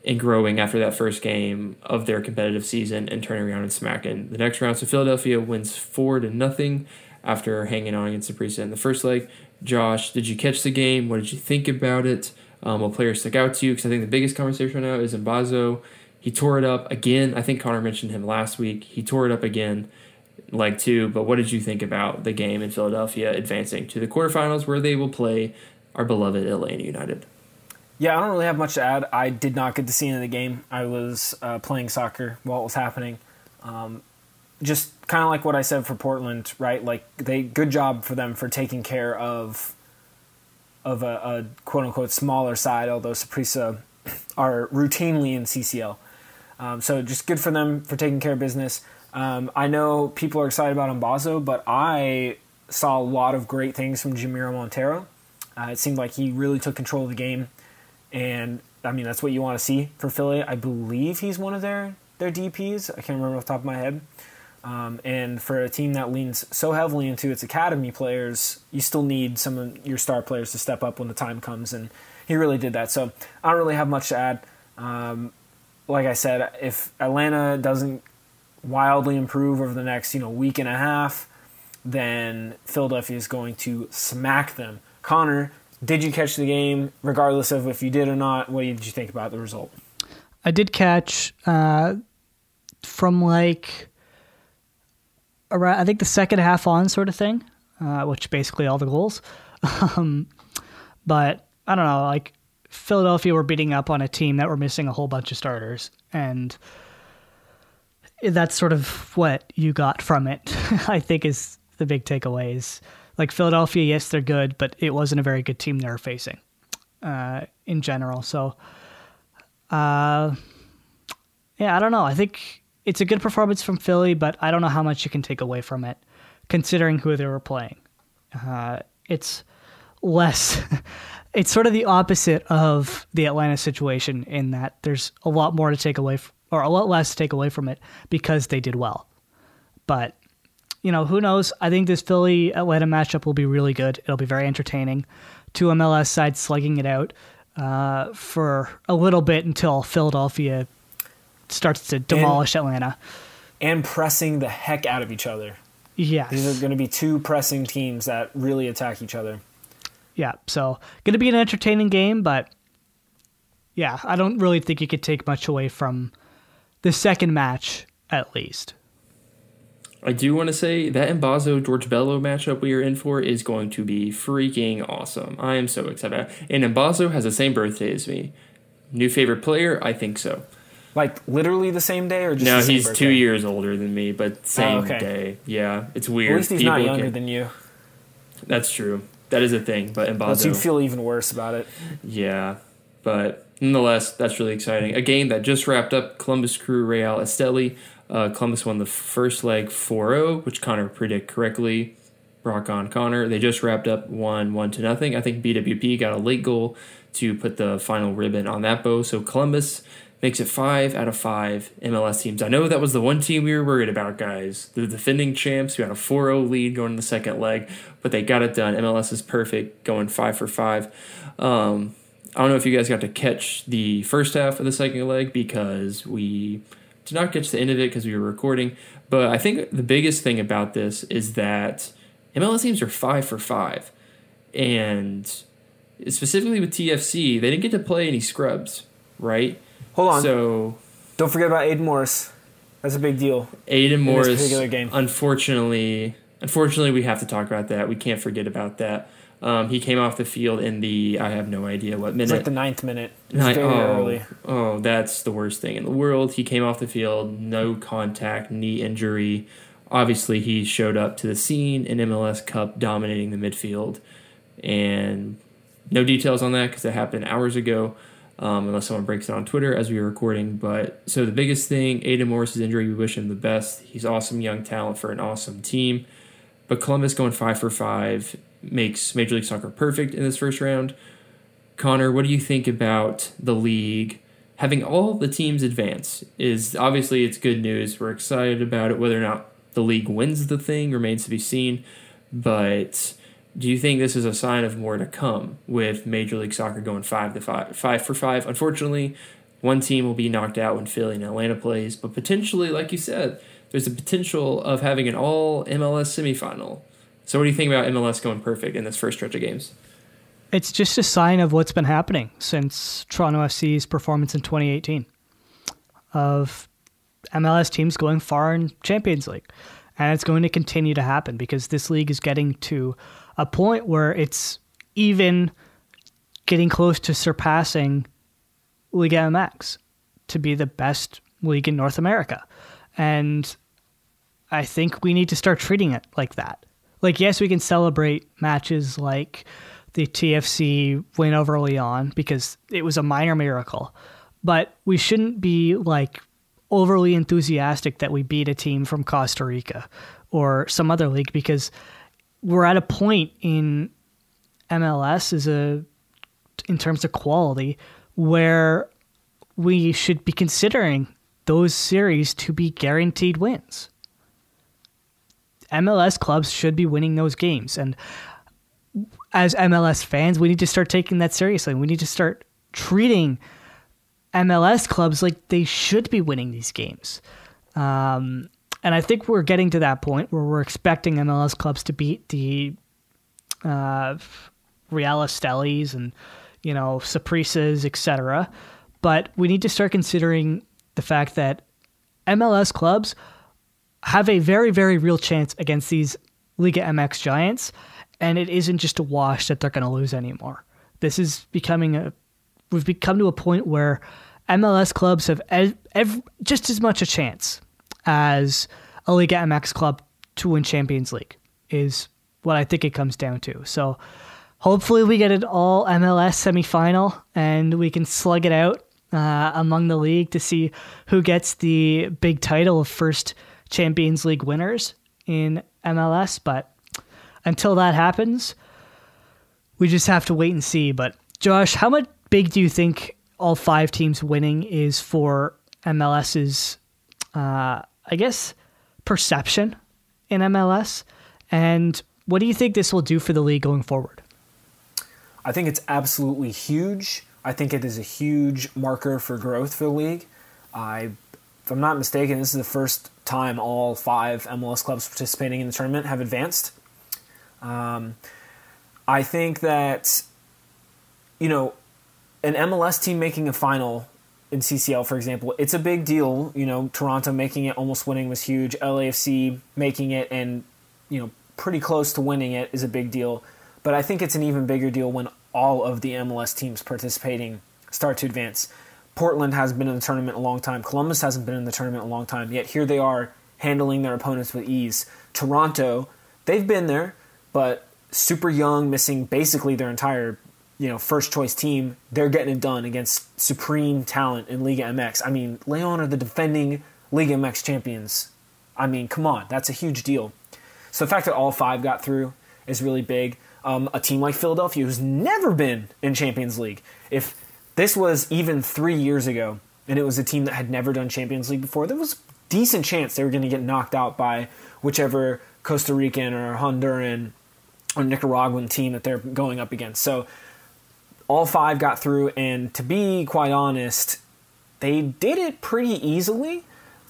and growing after that first game of their competitive season and turning around and smacking the next round. So Philadelphia wins 4-0 after hanging on against Saprissa in the first leg. Josh, did you catch the game? What did you think about it? What players stuck out to you? Because I think the biggest conversation right now is Mbazo. He tore it up again. I think Connor mentioned him last week. He tore it up again, leg 2. But what did you think about the game in Philadelphia advancing to the quarterfinals where they will play our beloved Atlanta United? Yeah, I don't really have much to add. I did not get to see any of the game. I was playing soccer while it was happening. Just kind of like what I said for Portland, right? Like, good job for them for taking care of a quote-unquote smaller side, although Saprissa are routinely in CCL. So just good for them for taking care of business. I know people are excited about Mbazo, but I saw a lot of great things from Jamiro Montero. It seemed like he really took control of the game. And, I mean, that's what you want to see for Philly. I believe he's one of their DPs. I can't remember off the top of my head. And for a team that leans so heavily into its academy players, you still need some of your star players to step up when the time comes. And he really did that. So I don't really have much to add. Like I said, if Atlanta doesn't wildly improve over the next week and a half, then Philadelphia is going to smack them. Connor, did you catch the game? Regardless of if you did or not, what did you think about the result? I did catch from around, I think the second half on sort of thing, which basically all the goals. But I don't know, Philadelphia were beating up on a team that were missing a whole bunch of starters, and that's sort of what you got from it. I think is the big takeaways. Philadelphia, yes, they're good, but it wasn't a very good team they were facing in general. So, yeah, I don't know. I think it's a good performance from Philly, but I don't know how much you can take away from it, considering who they were playing. It's less... It's sort of the opposite of the Atlanta situation in that there's a lot more to take away, or a lot less to take away from it because they did well. But, who knows? I think this Philly-Atlanta matchup will be really good. It'll be very entertaining. Two MLS sides slugging it out for a little bit until Philadelphia starts to demolish Atlanta. And pressing the heck out of each other. Yes. These are going to be two pressing teams that really attack each other. Yeah, so going to be an entertaining game, but yeah, I don't really think you could take much away from the second match, at least. I do want to say that Mbazo-George Bello matchup we are in for is going to be freaking awesome. I am so excited. And Mbazo has the same birthday as me. New favorite player? I think so. Literally the same day, or just no? The same He's birthday? 2 years older than me, but same day. Yeah, it's weird. At least he's not younger than you. That's true. That is a thing, but Mbazo... So you'd feel even worse about it. Yeah, but nonetheless, that's really exciting. A game that just wrapped up, Columbus Crew Real Esteli. Columbus won the first leg 4-0, which Connor predicted correctly. Rock on, Connor. They just wrapped up 1-0. I think BWP got a late goal to put the final ribbon on that bow. So Columbus makes it 5 out of 5 MLS teams. I know that was the one team we were worried about, guys. The defending champs who had a 4-0 lead going to the second leg, but they got it done. MLS is perfect, going 5 for 5. I don't know if you guys got to catch the first half of the second leg because we did not catch the end of it because we were recording. But I think the biggest thing about this is that MLS teams are 5 for 5. And specifically with TFC, they didn't get to play any scrubs, right? Hold on. So don't forget about Aiden Morris. That's a big deal. Aiden Morris, in this particular game. Unfortunately, we have to talk about that. We can't forget about that. He came off the field in the, I have no idea what minute. It's the 9th minute. It's very early. Oh, that's the worst thing in the world. He came off the field, no contact, knee injury. Obviously, he showed up to the scene in MLS Cup, dominating the midfield. And no details on that because it happened hours ago. Unless someone breaks it on Twitter as we were recording. But so the biggest thing, Aiden Morris' injury, we wish him the best. He's awesome young talent for an awesome team. But Columbus going 5 for 5 makes Major League Soccer perfect in this first round. Connor, what do you think about the league having all the teams advance? Obviously it's good news. We're excited about it. Whether or not the league wins the thing remains to be seen. But do you think this is a sign of more to come with Major League Soccer going 5 for 5? Unfortunately, one team will be knocked out when Philly and Atlanta plays, but potentially, like you said, there's a potential of having an all MLS semifinal. So what do you think about MLS going perfect in this first stretch of games? It's just a sign of what's been happening since Toronto FC's performance in 2018 of MLS teams going far in Champions League. And it's going to continue to happen because this league is getting to a point where it's even getting close to surpassing Liga MX to be the best league in North America. And I think we need to start treating it like that. Like, yes, we can celebrate matches like the TFC win over Lyon because it was a minor miracle, but we shouldn't be like overly enthusiastic that we beat a team from Costa Rica or some other league because we're at a point in MLS in terms of quality where we should be considering those series to be guaranteed wins. MLS clubs should be winning those games. And as MLS fans, we need to start taking that seriously. We need to start treating MLS clubs like they should be winning these games. And I think we're getting to that point where we're expecting MLS clubs to beat the Real Estelis and, Saprises, etc. But we need to start considering the fact that MLS clubs have a very, very real chance against these Liga MX giants, and it isn't just a wash that they're going to lose anymore. This is we've become to a point where MLS clubs have just as much a chance as a Liga MX club to win Champions League is what I think it comes down to. So hopefully we get an all MLS semifinal and we can slug it out among the league to see who gets the big title of first Champions League winners in MLS. But until that happens, we just have to wait and see. But Josh, how much big do you think all 5 teams winning is for MLS's, perception in MLS? And what do you think this will do for the league going forward? I think it's absolutely huge. I think it is a huge marker for growth for the league. If I'm not mistaken, this is the first time all 5 MLS clubs participating in the tournament have advanced. I think that, an MLS team making a final in CCL, for example, it's a big deal. Toronto making it, almost winning was huge. LAFC making it and, pretty close to winning it is a big deal. But I think it's an even bigger deal when all of the MLS teams participating start to advance. Portland hasn't been in the tournament a long time. Columbus hasn't been in the tournament a long time. Yet here they are handling their opponents with ease. Toronto, they've been there, but super young, missing basically their entire first choice team. They're getting it done against supreme talent in Liga MX. I mean, Leon are the defending Liga MX champions. I mean, come on, that's a huge deal. So the fact that all 5 got through is really big. A team like Philadelphia, who's never been in Champions League, if this was even 3 years ago and it was a team that had never done Champions League before, there was a decent chance they were going to get knocked out by whichever Costa Rican or Honduran or Nicaraguan team that they're going up against. So all 5 got through, and to be quite honest, they did it pretty easily.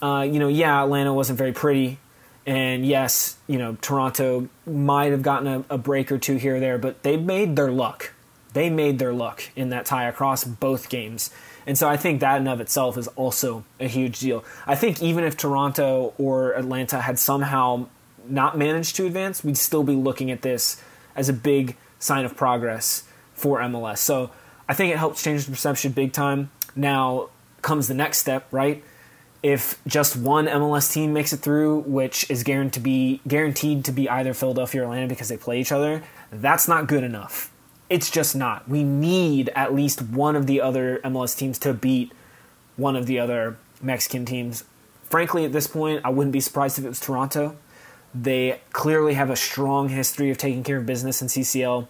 Atlanta wasn't very pretty, and yes, Toronto might have gotten a break or 2 here or there, but they made their luck. They made their luck in that tie across both games. And so I think that in of itself is also a huge deal. I think even if Toronto or Atlanta had somehow not managed to advance, we'd still be looking at this as a big sign of progress for MLS. So I think it helps change the perception big time. Now comes the next step, right? If just one MLS team makes it through, which is guaranteed to be either Philadelphia or Atlanta because they play each other, that's not good enough. It's just not. We need at least one of the other MLS teams to beat one of the other Mexican teams. Frankly, at this point, I wouldn't be surprised if it was Toronto. They clearly have a strong history of taking care of business in CCL,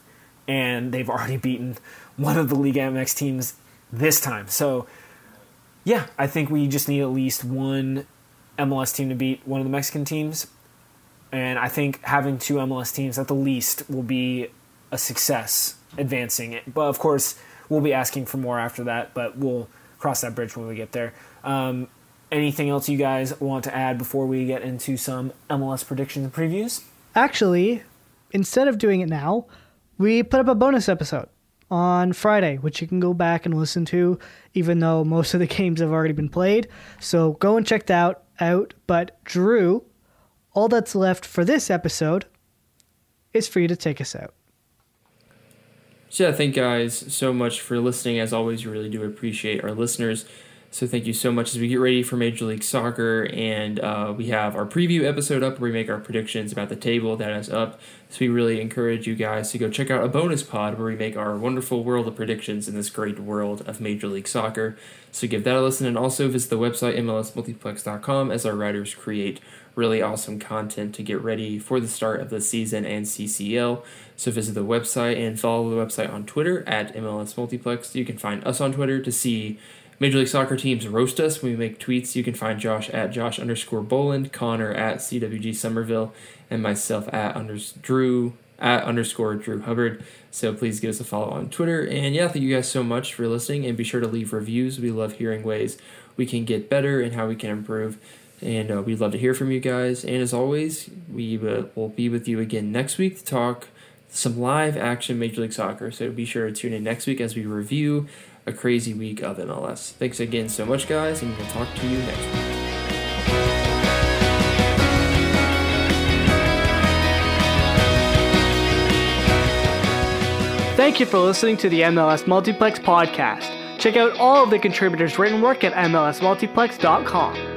and they've already beaten one of the Liga MX teams this time. So, yeah, I think we just need at least one MLS team to beat one of the Mexican teams. And I think having 2 MLS teams at the least will be a success advancing it. But, of course, we'll be asking for more after that, but we'll cross that bridge when we get there. Anything else you guys want to add before we get into some MLS predictions and previews? Actually, instead of doing it now, we put up a bonus episode on Friday, which you can go back and listen to, even though most of the games have already been played. So go and check that out. But Drew, all that's left for this episode is for you to take us out. So thank you guys so much for listening. As always, we really do appreciate our listeners. So thank you so much as we get ready for Major League Soccer, and we have our preview episode up where we make our predictions about the table that is up. So we really encourage you guys to go check out a bonus pod where we make our wonderful world of predictions in this great world of Major League Soccer. So give that a listen, and also visit the website mlsmultiplex.com as our writers create really awesome content to get ready for the start of the season and CCL. So visit the website and follow the website on Twitter at MLS Multiplex. You can find us on Twitter to see Major League Soccer teams roast us when we make tweets. You can find Josh at Josh_Boland, Connor at CWG Somerville, and myself at Drew Hubbard. So please give us a follow on Twitter. And yeah, thank you guys so much for listening, and be sure to leave reviews. We love hearing ways we can get better and how we can improve. And we'd love to hear from you guys. And as always, we will be with you again next week to talk some live action Major League Soccer. So be sure to tune in next week as we review a crazy week of MLS. Thanks again so much, guys, and we'll talk to you next week. Thank you for listening to the MLS Multiplex podcast. Check out all of the contributors' written work at mlsmultiplex.com.